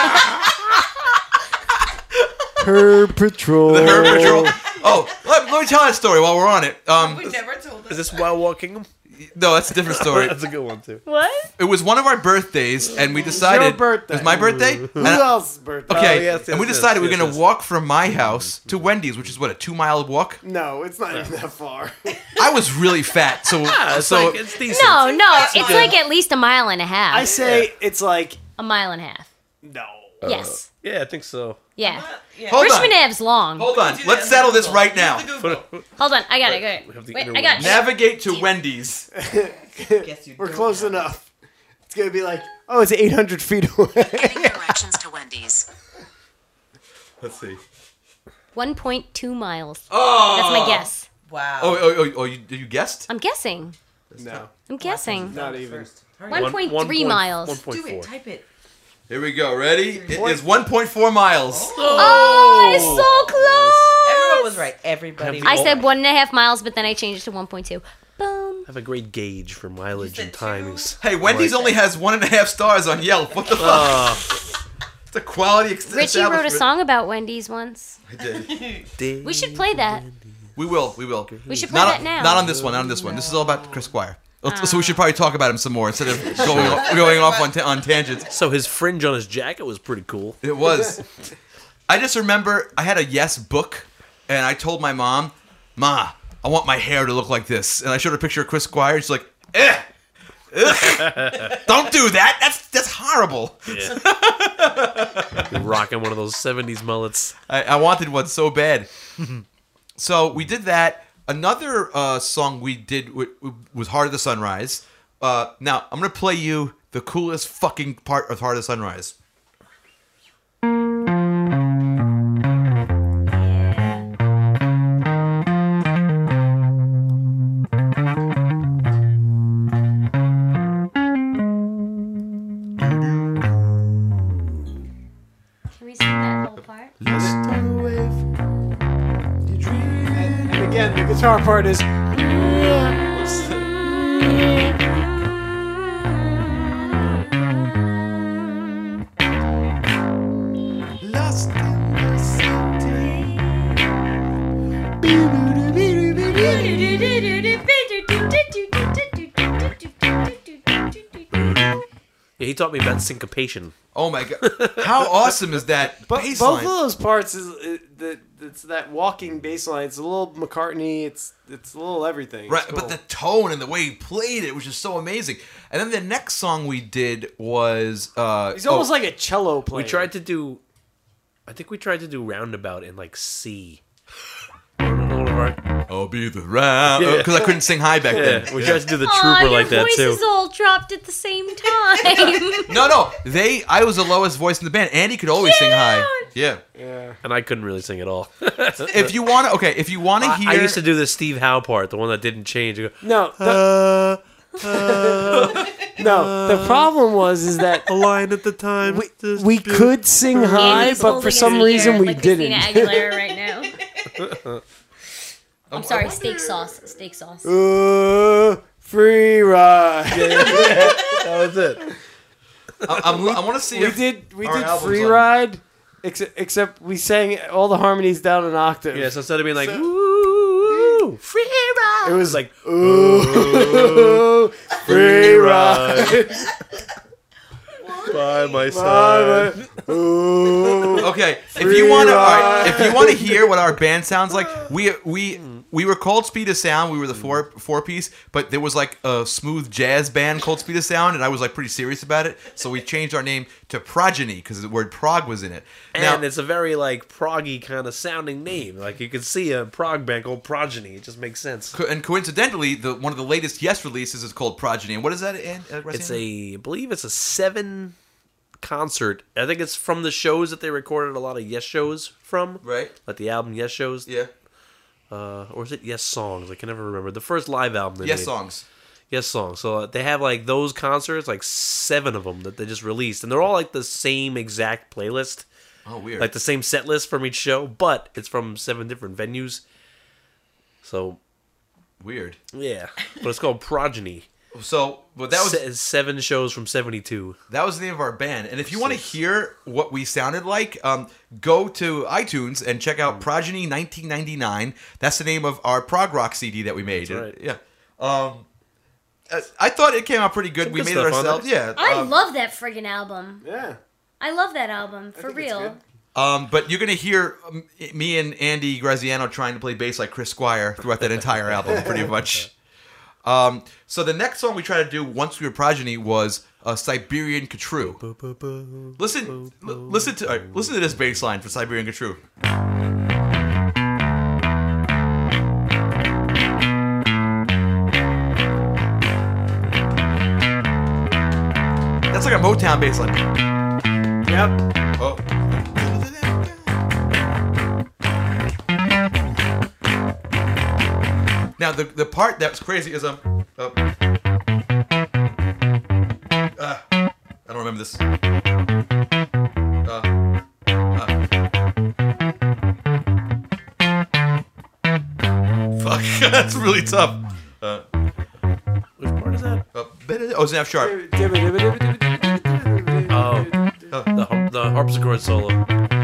bit. Herb Patrol. The Herb Patrol. Oh, let, let me tell that story while we're on it. Um, We never told Is us. this Wild Walking? no, that's a different story. That's a good one too. What? It was one of our birthdays, and we decided your birthday. it was my birthday. Who And I- else's birthday? okay, Oh, yes, and we yes, decided yes, we're gonna yes. walk from my house to Wendy's, which is what a two mile walk. No, it's not even that far. I was really fat, so Ah, it's so like it's decent. No, no. It's like at least a mile and a half. I say it's like a mile and a half. no. Yes. Yeah, I think so. Yeah. Yeah. Hold Richmond on. Ave's long. hold on. Do that Let's on settle the this Google. right now. Use the Google. Hold on. I got it. I got We have it. the Wait, interwebs. I got it. Navigate to Wendy's. Guess you We're don't close have it. enough. It's gonna be like, oh, it's eight hundred feet away. Giving directions to Wendy's. Let's see. one point two miles. Oh, That's my guess. Wow. Oh, oh, oh, oh you, you guessed? I'm guessing. No, I'm guessing. not even. First. Hurry One up. point One three point- miles. one point Do four. it. Type it. Here we go. Ready? It is one point four miles. Oh, it's so close. Everyone was right. Everybody. I was said right. one and a half miles, but then I changed it to one point two. Boom. I have a great gauge for mileage You and said two? timings. Hey, Wendy's Right. only has one and a half stars on Yelp. What the fuck? Oh, It's a quality ex- Richie wrote a establishment. song about Wendy's once. I did. ding. We should play that. We will. We will. We should play Not that on, now. not on this one. Not on this one. This is all about Chris Squire. Let's- So we should probably talk about him some more instead of going off, going off on, ta- on tangents. So his fringe on his jacket was pretty cool. It was. I just remember I had a Yes book, and I told my mom, "Ma, I want my hair to look like this." And I showed her a picture of Chris Squire. And she's like, "Eh, ugh. Don't do that. That's that's horrible." Yeah. You're rocking one of those seventies mullets. I, I wanted one so bad. So we did that. Another uh, song we did w- w- was "Heart of the Sunrise." Uh, now I'm gonna play you the coolest fucking part of "Heart of the Sunrise." Can we sing that whole part? And again, the guitar part is. Lost in the city. Yeah, he taught me about syncopation. Oh my god! How awesome is that But bass both of line? those parts is uh, the it's that walking bass line. It's a little McCartney. It's it's a little everything. It's Right, cool. but the tone and the way he played it was just so amazing. And then the next song we did was uh, he's almost oh, like a cello player. We tried to do, I think we tried to do Roundabout in like C. One of our- "I'll be the round" Yeah. because I couldn't sing high back Yeah, then. we tried to do the Aw, Trooper your like that voices too. all dropped at the same time. No, no, they. I was the lowest voice in the band. Andy could always sing high. Yeah. Yeah. And I couldn't really sing at all. If you want to, okay. If you want to I, hear, I used to do the Steve Howe part, the one that didn't change. I go, No. The, uh, no. The problem was is that a line at the time. we, we could sing high, Andy's but holding for his some ear reason we like didn't. Christina Aguilera right now. I'm sorry, steak sauce. Steak sauce. Uh, free ride. That was it. I, I'm, I want to see. We if did we our did album's free on. ride, Except, except we sang all the harmonies down an octave. Yeah, so instead of being like, ooh, free ride. It was like, ooh, free ride. by my side. Ooh. Okay, if Free you want to, ride. if you want to hear what our band sounds like, we we we were called Speed of Sound. We were the four four piece, but there was like a smooth jazz band called Speed of Sound, and I was like pretty serious about it. So we changed our name to Progeny because the word prog was in it. And Now, it's a very like proggy kind of sounding name. Like you could see a prog band called Progeny. It just makes sense. co- and coincidentally, the one of the latest Yes releases is called Progeny. And what is that? Ann- uh, It's Graciano? a, I believe it's a seven concert. I think it's from the shows that they recorded a lot of Yes shows from. Right. Like the album Yes shows. Yeah. Uh, or is it Yes songs? I can never remember. The first live album. They Yes made. songs. Yes songs. So uh, they have like those concerts, like seven of them that they just released, and they're all like the same exact playlist, Oh, weird. like the same set list from each show, but it's from seven different venues. So Weird. yeah, but it's called Progeny. So, but that was Se- seven shows from seventy-two. that was the name of our band. And if you want to hear what we sounded like, um, go to iTunes and check out Progeny nineteen ninety-nine. That's the name of our prog rock C D that we made. That's right. Yeah. Um, uh, I thought it came out pretty good. Some we good made it stuff on ourselves. there. Yeah. I um, love that friggin' album. Yeah. I love that album for think it's real. good. Um, but you're gonna hear um, me and Andy Graziano trying to play bass like Chris Squire throughout that entire album, pretty much. Um, so the next song we tried to do once we were Progeny was uh, Siberian Katru. Listen, l- listen to uh, listen to this bass line for Siberian Katru. That's like a Motown bass line. Yep. Oh. Now the the part that's crazy is um. Uh, uh, I don't remember this. Uh, uh. Fuck, that's really tough. Uh, Which part is that? uh, oh, it's an F sharp. Oh, the har- the harpsichord solo.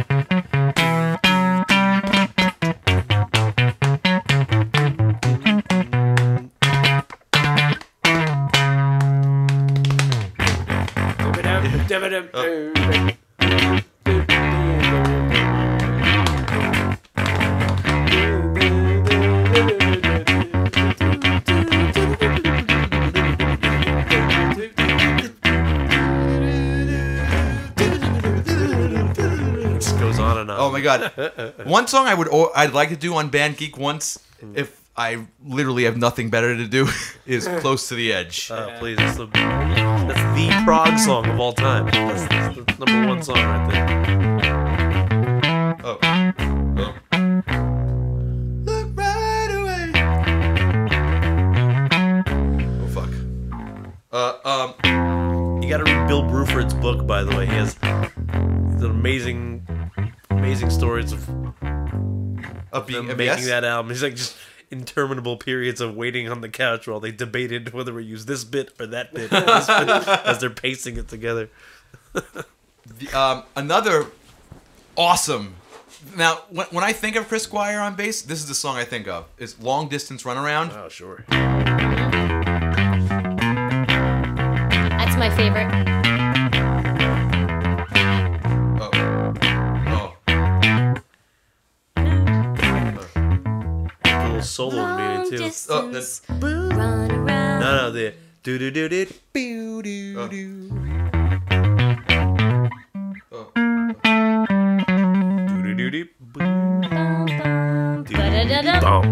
It goes on and on. Oh my god! One song I would o- I'd like to do on Band Geek once, if I literally have nothing better to do, is "Close to the Edge." Oh, please, that's the, that's the prog song of all time. That's, that's the number one song right there. Oh. Oh. Look right away. Oh fuck. Uh um. You gotta read Bill Bruford's book, by the way. He has he's an amazing, amazing stories of Of being them of making yes? that album. He's like just interminable periods of waiting on the couch while they debated whether we use this bit or that bit, or this bit as they're pacing it together. The, um, another awesome. Now, when, when I think of Chris Squire on bass, this is the song I think of. It's "Long Distance Runaround." Oh, sure. That's my favorite. Oh. Oh. A little solo Long in it too. Oh, distance, that- run around. No, no, the do do do do do do do Oh. do do do Bum, bum, ba-da-da-dum.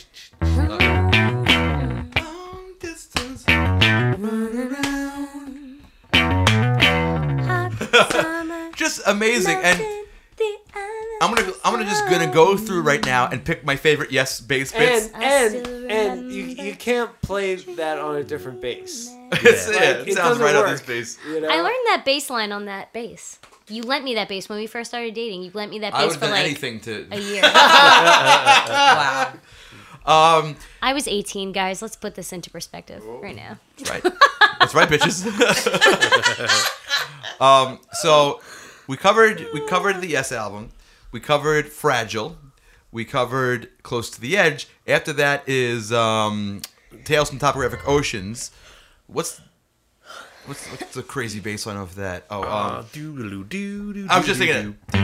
Long distance runaround. Hot summer Just amazing, and night in the island I'm gonna I'm gonna just gonna go through right now and pick my favorite Yes bass bits. And I and still and you remember you can't play that on a different bass. It's- yeah, Like, it it sounds doesn't right on work. this bass. You know? I learned that bass line on that bass. You lent me that bass when we first started dating. You lent me that I would bass have for done like anything to. a year. Wow. Um, I was eighteen, guys. Let's put this into perspective right now. that's right. That's right, bitches. um, so we covered we covered the Yes album. We covered Fragile. We covered Close to the Edge. After that is um, Tales from Topographic Oceans. What's what's, what's the crazy bass line of that? Oh, um, Uh, doo-doo-doo, doo-doo, I was just thinking it.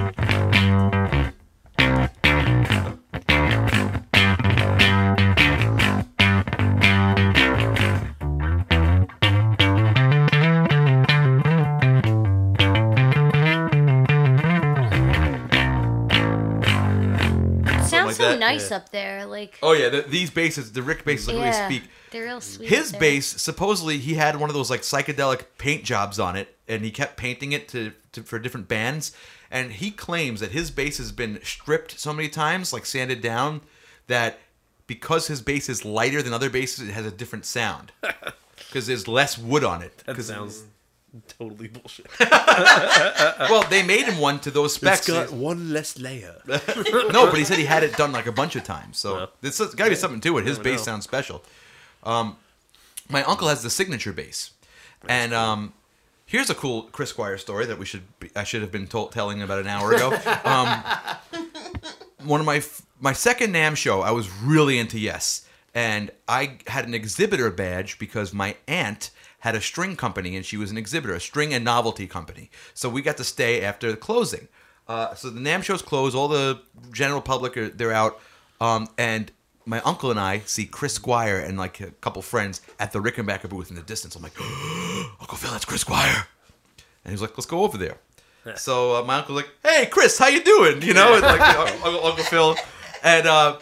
Sounds so that. nice up there. Like, Oh yeah, the, these basses, the Rick basses, like yeah, we speak. they're real sweet. His up there. bass, supposedly, he had one of those like psychedelic paint jobs on it, and he kept painting it to, to for different bands. And he claims that his bass has been stripped so many times, like sanded down, that because his bass is lighter than other basses, it has a different sound because there's less wood on it. That sounds totally bullshit. Well, they made him one to those specs. one less layer. No, but he said he had it done like a bunch of times. So Yeah. there's got to be something to it. His Never bass know. sounds special. Um, my uncle has the signature bass, and um, here's a cool Chris Squire story that we should be, I should have been told, telling about an hour ago. Um, one of my f- my second NAMM show, I was really into Yes, and I had an exhibitor badge because my aunt had a string company, and she was an exhibitor, a string and novelty company. So we got to stay after the closing. Uh, so the NAMM show's closed. All the general public are they're out, um, and my uncle and I see Chris Squire and like a couple friends at the Rickenbacker booth in the distance. I'm like, Uncle Phil, that's Chris Squire, and he's like, let's go over there. So uh, my uncle's like, hey, Chris, how you doing? You know, and like Uncle, Uncle Phil, and uh,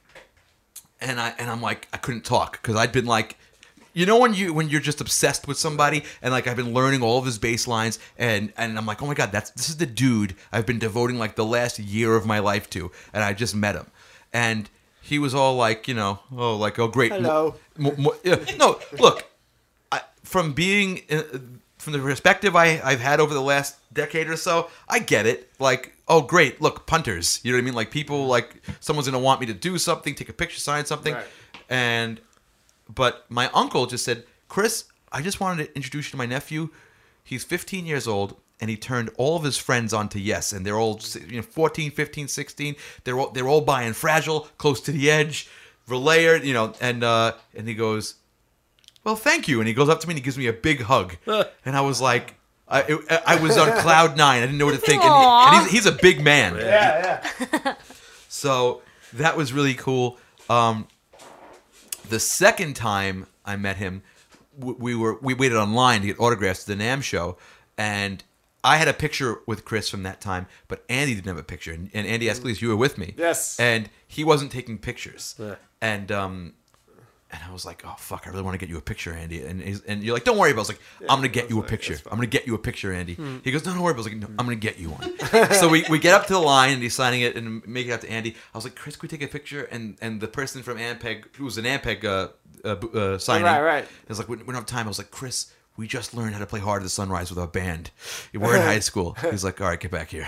and I and I'm like, I couldn't talk because I'd been like. You know when you when you're just obsessed with somebody and like I've been learning all of his bass lines and and I'm like, oh my god, that's this is the dude I've been devoting like the last year of my life to, and I just met him, and he was all like, you know, oh like oh great, Hello. Mo- mo- yeah. No, look, I, from being uh, from the perspective I I've had over the last decade or so, I get it. Like, oh great, look, punters, you know what I mean? Like people like someone's gonna want me to do something, take a picture, sign something, Right. and. But my uncle just said, Chris, I just wanted to introduce you to my nephew. He's fifteen years old, and he turned all of his friends onto Yes, and they're all you know fourteen, fifteen, sixteen. They're all they're all buying Fragile, Close to the Edge, Relayer, you know, and uh, and he goes, well, thank you, and he goes up to me and he gives me a big hug, and I was like. I, it, I was on cloud nine. I didn't know what to think, and, he, and he's, he's a big man. Yeah, yeah. So that was really cool. Um, the second time I met him, w- we were we waited online to get autographs to the NAMM show, and I had a picture with Chris from that time, but Andy didn't have a picture. And, and Andy Asclees, you were with me. Yes. And he wasn't taking pictures. Yeah. And um, and I was like, oh fuck, I really want to get you a picture, Andy. And he's, and you're like, don't worry about it. I was like, I'm gonna get you a picture. I'm gonna get you a picture, Andy. He goes, no, don't worry about it. I was like, no, I'm gonna get you one. So we, we get up to the line and he's signing it and make it out to Andy. I was like, Chris, can we take a picture? And and the person from Ampeg, who was an Ampeg uh, uh, b- uh, signing, Right, right. was like, we, we don't have time. I was like, Chris, we just learned how to play Hard of the Sunrise with our band. We're in high school. He's like, all right, get back here.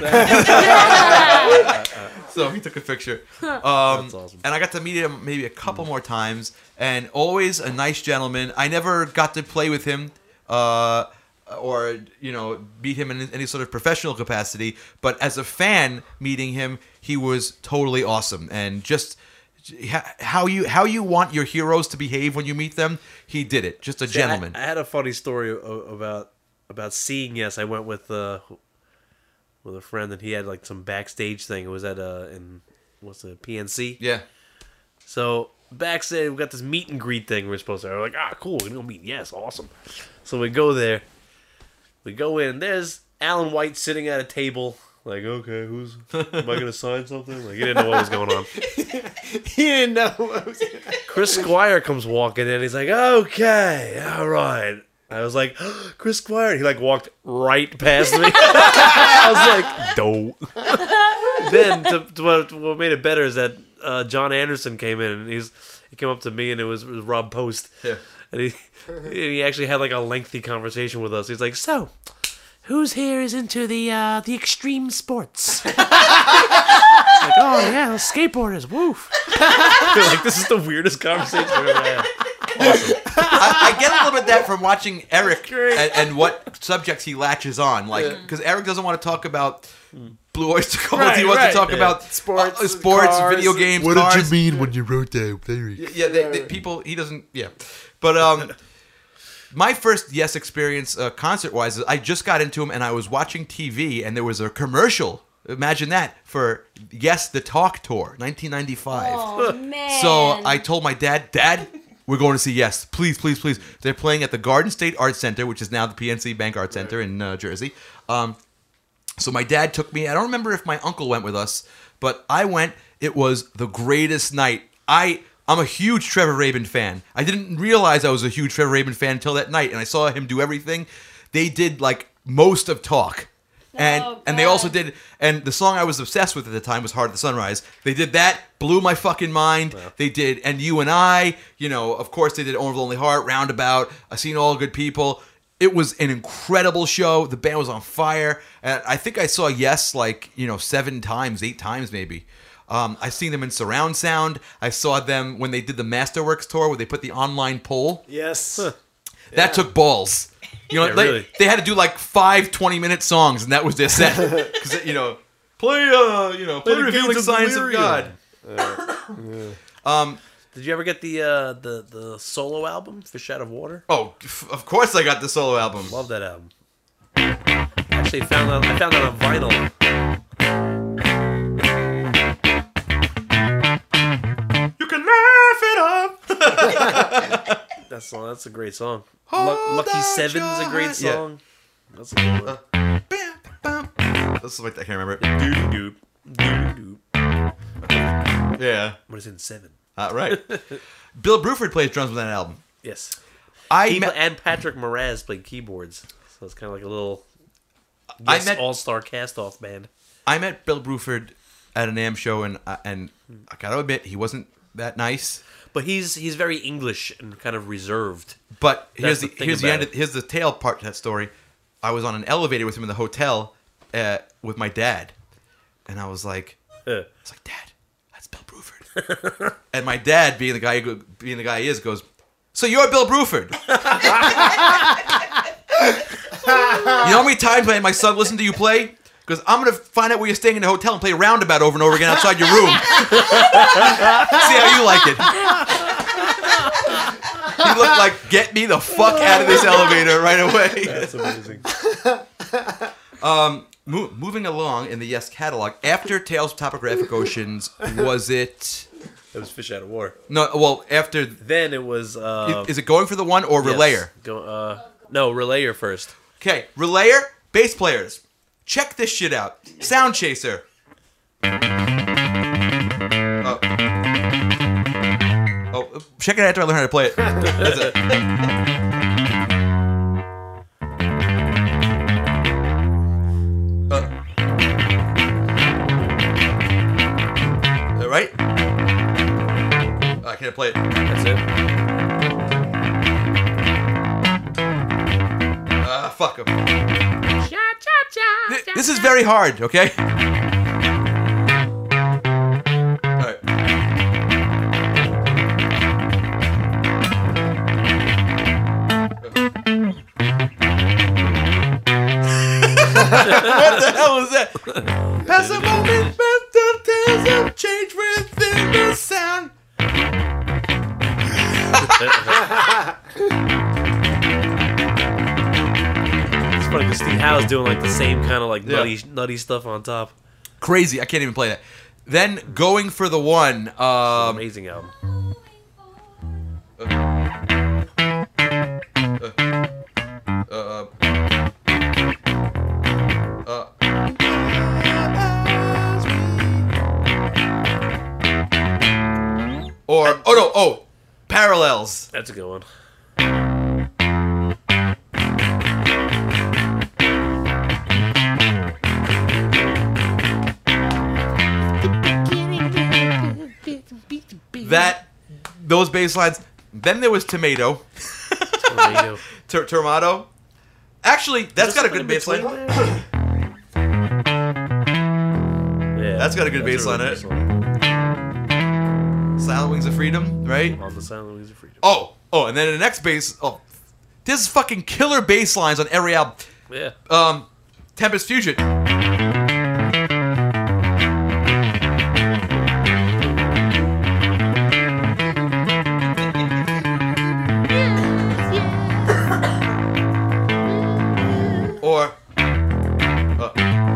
So he took a picture. Um, That's awesome. And I got to meet him maybe a couple more times, and always a nice gentleman. I never got to play with him uh, or, you know, meet him in any sort of professional capacity, but as a fan meeting him, he was totally awesome. And just how you how you want your heroes to behave when you meet them, he did it. Just a See, I- gentleman. I, had a funny story o- about about seeing Yes. I went with uh, with a friend, and he had like some backstage thing. It was at uh in what's the P N C? Yeah. So backstage, we got this meet and greet thing. We're supposed to. We're like, ah, cool. We're gonna go meet. Yes, awesome. So we go there. We go in. There's Alan White sitting at a table. Like, okay, who's am I gonna sign something? Like, he didn't know what was going on. He didn't know what was Chris Squire comes walking in. He's like, okay, all right. I was like, Chris Squire. He like walked right past me. I was like, no. Then to, to what, what made it better is that uh, John Anderson came in, and he's he came up to me, and it was, it was Rob Post. Yeah. And he and he actually had like a lengthy conversation with us. He's like, so, who's here is into the uh, the extreme sports? Like, oh yeah, skateboarders, woof. Like, this is the weirdest conversation I've ever had. Awesome. I, I get a little bit of that from watching Eric and, and what subjects he latches on. Like, because Eric doesn't want to talk about Blue Oyster Cult. Right, he wants right. to talk Yeah. about Sports, uh, sports, cars. video games, What cars. did you mean when you wrote that? There you Yeah, they, they, people. He doesn't. Yeah, but um, my first Yes experience, uh, concert wise, I just got into him, and I was watching T V, and there was a commercial. Imagine that for Yes the Talk Tour, nineteen ninety-five. Oh man. So I told my dad, Dad, we're going to see Yes. Please, please, please. They're playing at the Garden State Arts Center, which is now the P N C Bank Arts Center in uh, Jersey. Um, so my dad took me. I don't remember if my uncle went with us, but I went. It was the greatest night. I, I'm a huge Trevor Rabin fan. I didn't realize I was a huge Trevor Rabin fan until that night, and I saw him do everything. They did like most of Talk. And Oh, and they God. also did, and the song I was obsessed with at the time was Heart of the Sunrise. They did that, blew my fucking mind. They did, and You and I, you know, of course they did Owner of the Lonely Heart, Roundabout, I've Seen All Good People. It was an incredible show. The band was on fire. And I think I saw Yes like, you know, seven times, eight times maybe. Um, I've seen them in surround sound. I saw them when they did the Masterworks tour where they put the online poll. Yes. That took balls. You know, Yeah, they, really. they had to do like five twenty-minute songs, and that was their set. Because, you know, play, uh, you know, play, the Revealing Gates of Signs of Delirium. God. Um, Did you ever get the uh, the the solo album, Fish Out of Water? oh, f- of course I got the solo album. Love that album. Actually, found out I found that on vinyl. You can laugh it up. That's that's a great song. Hold Lu- Lucky out Seven's a your great hand. Yeah. song. That's a good one. Bam, bam. This is like I can't remember. Doop doop doop doop. Yeah, What is in seven? uh, right. Bill Bruford plays drums on that album. Yes. I He met, and Patrick Moraz played keyboards, so it's kind of like a little I yes, met- all-star cast-off band. I met Bill Bruford at an A M show, and uh, and I gotta admit he wasn't that nice. But he's he's very English and kind of reserved. But here's the the, thing here's the about end. it. Of, here's the tail part to that story. I was on an elevator with him in the hotel uh, with my dad, and I was like, Uh, I was like, Dad, that's Bill Bruford. And my dad, being the guy, he- being the guy he is, goes, "So you're Bill Bruford?" You know how many times I had my son listen to you play? Because I'm gonna find out where you're staying in the hotel and play Roundabout over and over again outside your room. See how you like it. He looked like, get me the fuck out of this elevator right away. that's amazing. Mo- moving along in the Yes catalog, after Tales of Topographic Oceans, was it? It was Fish Out of Water. No, well, after. Then it was uh, Is it Going for the One or yes, Relayer? Go, uh, no, Relayer first. Okay, Relayer, bass players. Check this shit out. Sound Chaser. Oh. Oh, check it out after I learn how to play it. That's it. Uh. All right? Oh, I can't play it. That's it. Ah, fuck 'em. Th- This is very hard, okay? Alright. What the hell was that? Pass a moment, mental tales of change within the sound. It's funny because Steve Howe's doing like the same kind of like Yeah. nutty, nutty stuff on top. Crazy, I can't even play that. Then Going for the One. Um, Amazing album. uh, uh, or oh no oh Parallels. That's a good one. That those bass lines. Then there was Tomato. Tomato. T- Tomato. Actually, that's Is got a there good bass something line. in between there? Yeah, That's got a good that's bass line in really it. good song. Silent Wings of Freedom, right? On the Silent Wings of Freedom. Oh, Oh, and then the next bass. Oh, there's fucking killer bass lines on every album. Yeah. Um, Tempest Fusion. Or. Uh,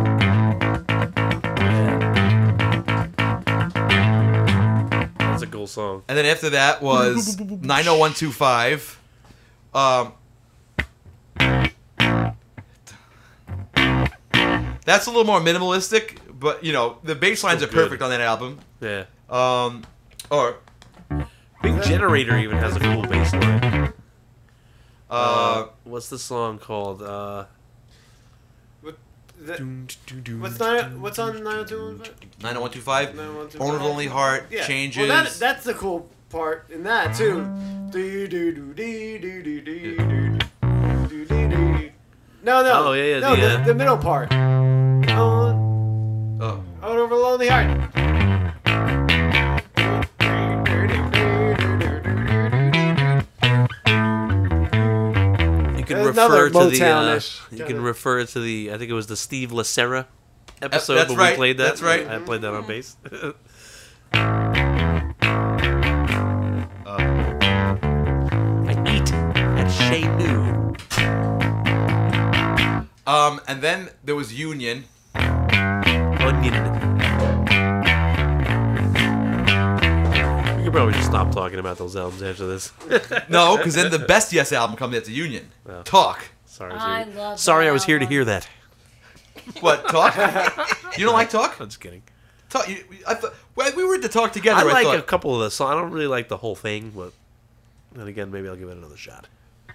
That's a cool song. and then after that was nine oh one two five. Um, that's a little more minimalistic, but you know the bass lines are Still good. perfect on that album. Yeah. Um, or Big Generator even has a cool bass line. uh, Uh, what's the song called? Uh, What, that, what's nine, what's on nine oh two one five? nine oh one two five. nine oh one two Owner five. Lonely Heart Yeah. changes. Well, that, that's the cool part in that too. Do do do do do do do do do do. No, no. Oh, yeah, yeah, No, the, the, uh, the middle part. On, oh. on over Lonely Heart. you can There's refer another to the. Uh, Motown-ish you kinda- can refer to the. I think it was the Steve Lacera episode that's when right, we played that. that's right. I played that on bass. I eat at Chez Nu. Um, and then there was Union. Onion. We could probably just stop talking about those albums after this. No, because then the best Yes album comes after Union. Well. Talk. Sorry, I was I here, love sorry that I was here to album. hear that. What, Talk? You don't like Talk? I'm just kidding. Talk. You, I thought well, we were to talk together. I like thought. a couple of the songs. I don't really like the whole thing, but then again, maybe I'll give it another shot.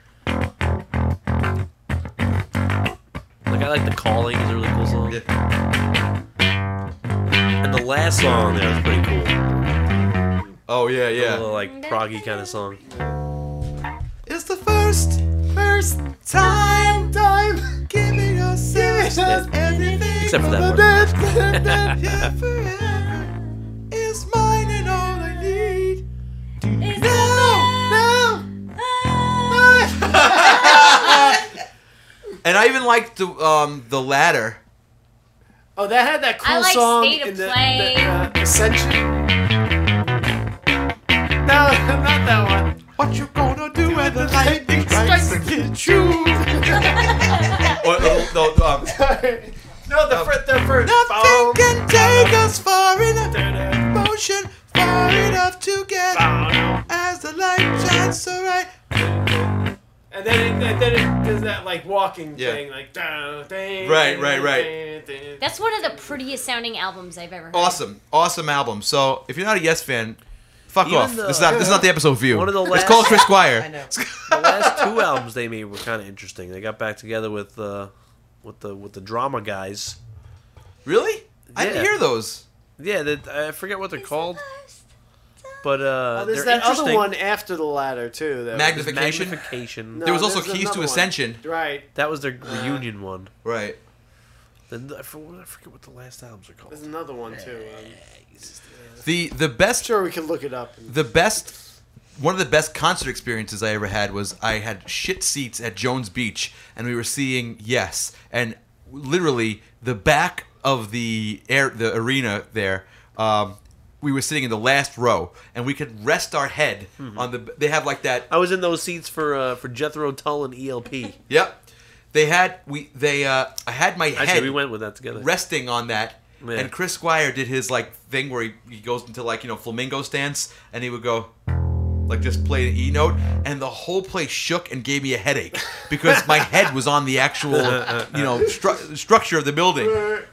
Like I like the Calling is a really cool song, Yeah. and the last song there was pretty cool. Oh yeah, A yeah. little like proggy kind of song. It's the first, first time, time giving us everything. Except for that part. Yeah, forever is mine and all I need. Is No, and I even liked the um the ladder. Oh, that had that cool I like song State of in the, Play. the uh, Ascension. No, not that one. What you gonna do when the lightning strikes and hits you? Or, uh, no, um, No, the first, the first. nothing can take us far enough. Motion far enough to get as the light shines so bright. And then it, and then it does that like walking Yeah. thing, like dun, dun, Right, right, right. dun, dun. That's one of the prettiest sounding albums I've ever heard. Awesome, awesome album. So if you're not a Yes fan, fuck Even off. the- this is not this is not the episode for you. One of the it's last- called Chris Squire. I know. The last two albums they made were kind of interesting. They got back together with uh, with the with the drama guys. Really? I didn't Yeah. hear those. Yeah, they, I forget what they're called, but uh, Oh, there's they're that other interesting. one after the ladder too. That Magnific- was, Magnification? Magnification. No, There was also there's Keys another to one. Ascension. Right. That was their reunion one. Right. Then I forget, I forget what the last albums are called. There's another one too. Um, The the best sure, we could look it up. the best one of the best concert experiences I ever had was I had shit seats at Jones Beach and we were seeing Yes, and literally the back of the air the arena there, um, we were sitting in the last row and we could rest our head on the they have like that. I was in those seats for uh, for Jethro Tull and E L P. Yep. They had we they uh I had my head Actually, we went with that together. resting on that. Yeah. And Chris Squire did his like thing where he, he goes into like, you know, flamingo stance and he would go like just play the E note and the whole place shook and gave me a headache because my head was on the actual, you know, stru- structure of the building.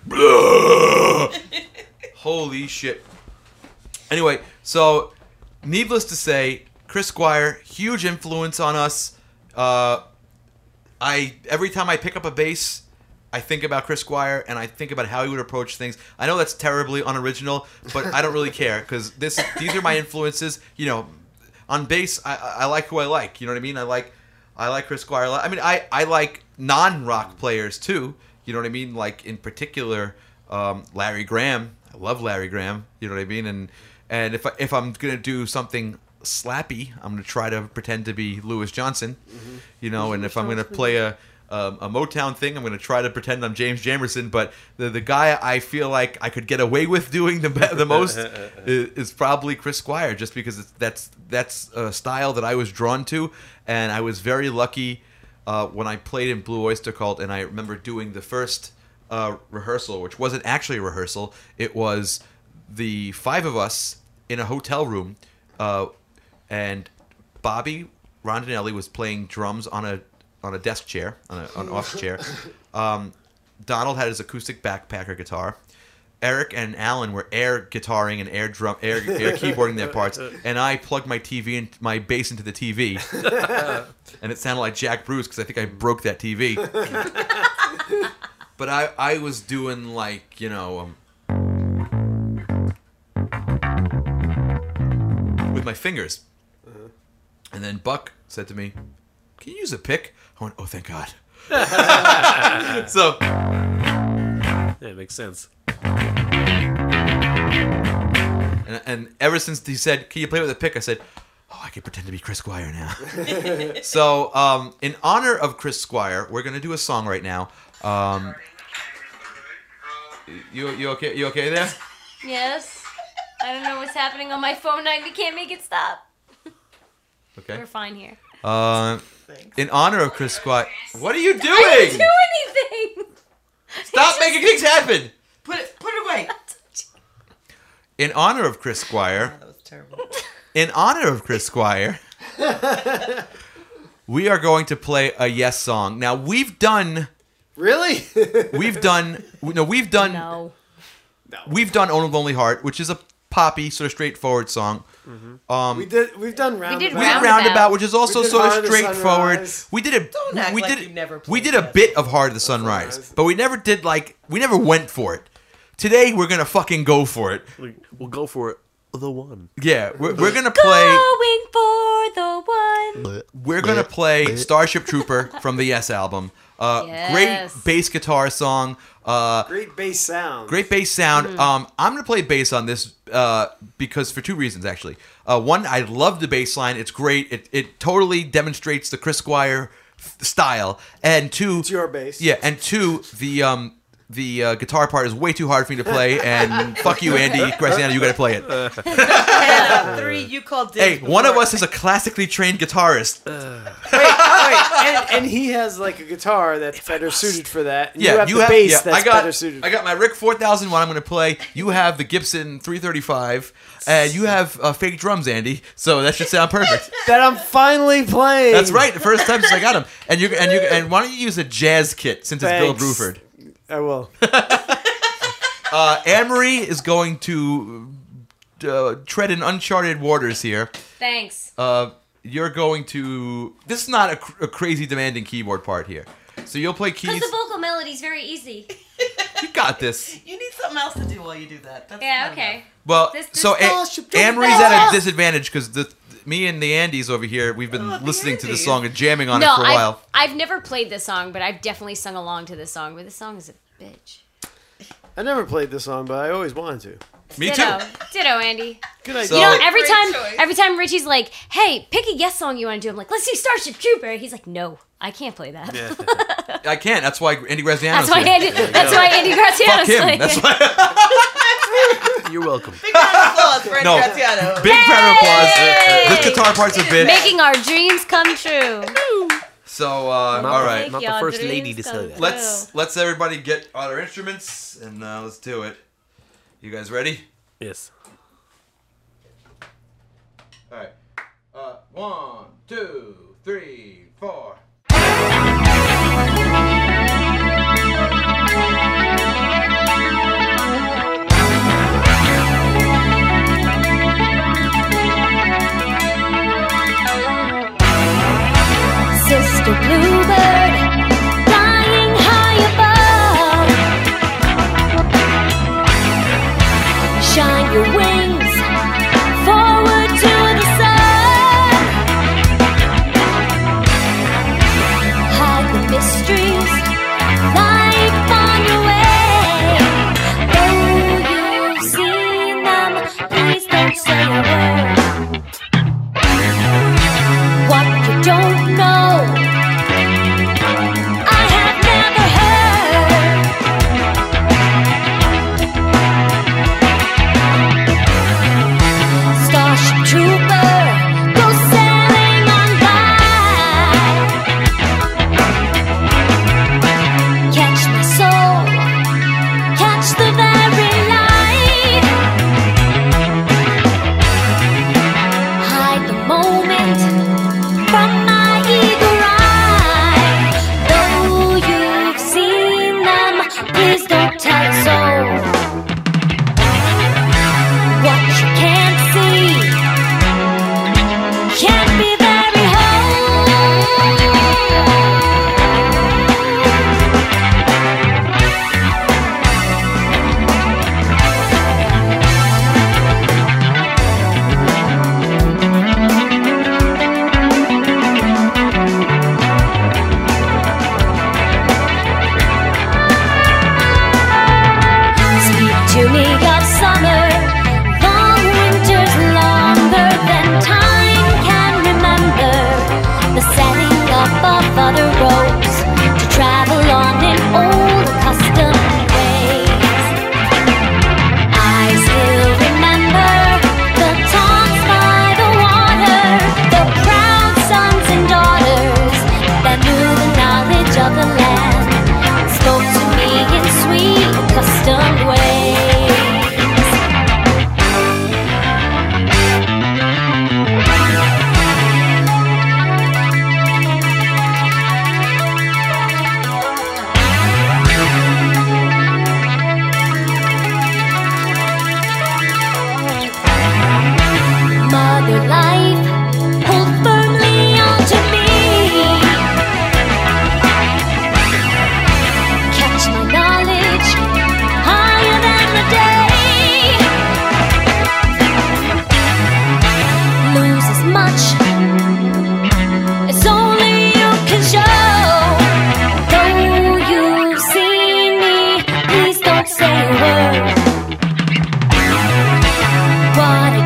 Holy shit. Anyway, so needless to say, Chris Squire, huge influence on us. Uh, I every time I pick up a bass, I think about Chris Squire and I think about how he would approach things. I know that's terribly unoriginal, but I don't really care because this these are my influences. You know, on bass, I, I like who I like. You know what I mean? I like I like Chris Squire. I mean, I, I like non-rock players too. You know what I mean? Like in particular, um, Larry Graham. I love Larry Graham. You know what I mean? And and if I, if I'm gonna do something Slappy, I'm going to try to pretend to be Louis Johnson. Mm-hmm. You know, and if I'm going to play a um, a Motown thing, I'm going to try to pretend I'm James Jamerson. But the the guy I feel like I could get away with doing the be- the most is, is probably Chris Squire, just because it's, that's that's a style that I was drawn to, and I was very lucky uh, when I played in Blue Oyster Cult, and I remember doing the first uh, rehearsal, which wasn't actually a rehearsal. It was the five of us in a hotel room, uh, and Bobby Rondinelli was playing drums on a on a desk chair, on, a, on an office chair. Um, Donald had his acoustic backpacker guitar. Eric and Alan were air guitaring and air drum, air, air keyboarding their parts, and I plugged my T V and my bass into the T V, and it sounded like Jack Bruce because I think I broke that T V. But I, I was doing like you know um, with my fingers, and then Buck said to me, "Can you use a pick?" I went, "Oh, thank God." So Yeah, it makes sense. And, and ever since he said, "Can you play with a pick?" I said, "Oh, I can pretend to be Chris Squire now." So, um, in honor of Chris Squire, we're gonna do a song right now. Um, you you okay? You okay there? Yes. I don't know what's happening on my phone. I can't make it stop. Okay. We're fine here. Uh, in honor of Chris Squire, what are you doing? I didn't do anything. Stop making things happen. Put it, put it away. In honor of Chris Squire. That was terrible. In honor of Chris Squire, we are going to play a Yes song. Now we've done, Really? we've done, no, we've done, No. we've done "Own of Lonely Heart," which is a poppy, sort of straightforward song. Um, we did. We've done roundabout. did we did Roundabout. Roundabout, which is also We did sort Heart of of the straightforward. Sunrise. We did a, Don't act we like did, you never we played did a Yes. bit of Heart of the Sunrise, Sunrise. but we never did like, we never went for it. Today we're gonna fucking go for it. We- We'll go for it. The one. Yeah, we're, we're gonna play. Going for the one. We're gonna play Starship Trooper from the Yes album. Uh, Yes. Great bass guitar song. Uh, Great bass sound. great bass sound. Um, I'm gonna play bass on this uh, because for two reasons actually. Uh, one, I love the bass line. It's great. It it totally demonstrates the Chris Squire f- style. And two, It's your bass. yeah, and two, the um. The uh, guitar part is way too hard for me to play, and fuck you, Andy Graziano, you gotta play it. Yeah, three, you called Hey, dibs one of before. us is a classically trained guitarist. Wait, wait, and, and he has like a guitar that's better suited for that. And Yeah, you have you the have. bass yeah, that's I got. better suited. I got my Rick four thousand one. I'm going to play. You have the Gibson three thirty-five, and you have uh, fake drums, Andy. So that should sound perfect. that I'm finally playing. That's right. The first time since I got them. And you and you and why don't you use a jazz kit since it's Bill Thanks. Bruford? I will. Uh, Anne-Marie is going to uh, tread in uncharted waters here. Thanks. Uh, you're going to. This is not a, cr- a crazy demanding keyboard part here. So you'll play Because keys. the vocal melody's very easy. You got this. You need something else to do while you do that. That's Yeah, not okay. enough. Well, This- this so Anne Starship Anne-Marie's Trooper. at a disadvantage because the me and the Andys over here, we've been Oh, the listening to the Andys. song and jamming on No, it for a I've, while. I've never played this song, but I've definitely sung along to this song. But this song is a bitch. I never played this song, but I always wanted to. Me Ditto. too. Ditto, Andy. Good idea. So- You know, every Great time, choice. every time Richie's like, "Hey, pick a Yes song you want to do," I'm like, "Let's do Starship Trooper." He's like, "No, I can't play that." I can't. That's why Andy Graziano's That's why here. Andy. That's why Andy Graziano's Fuck him. playing That's it. why. You're welcome. Big round of applause for Eddie No. Graziano. Big round of applause. Yay! This guitar part's a bitch. Making our dreams come true. So, uh, Not all the- right. not the Make first your lady dreams to say come that. Let's true. let's everybody get on our instruments and uh, let's do it. You guys ready? Yes. All right. Uh, one, two, three, four. Sister Bluebird, flying high above. Shine your wings forward to the sun. Hide the mysteries, life on your way. Though you've seen them, please don't say a word.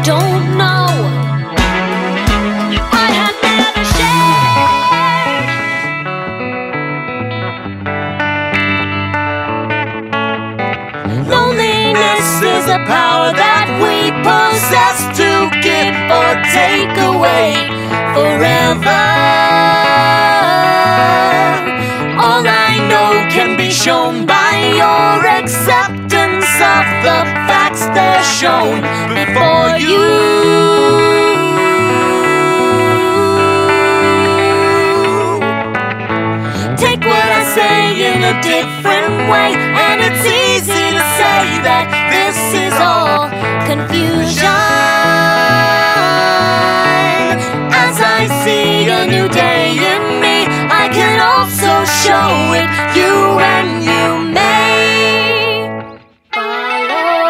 don't know. I have never shared. Loneliness is a power that we possess to give or take away forever. All I know can be shown by your acceptance of the facts they're shown before you. Take what I say in a different way, and it's easy to say that this is all confusion. As I see a new day in me, I can also show it you, and you may follow.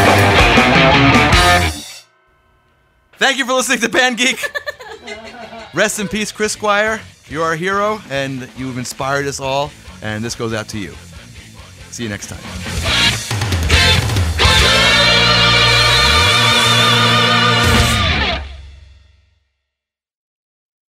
Thank you for listening to Band Geek. Rest in peace, Chris Squire. You're our hero, and you've inspired us all, and this goes out to you. See you next time.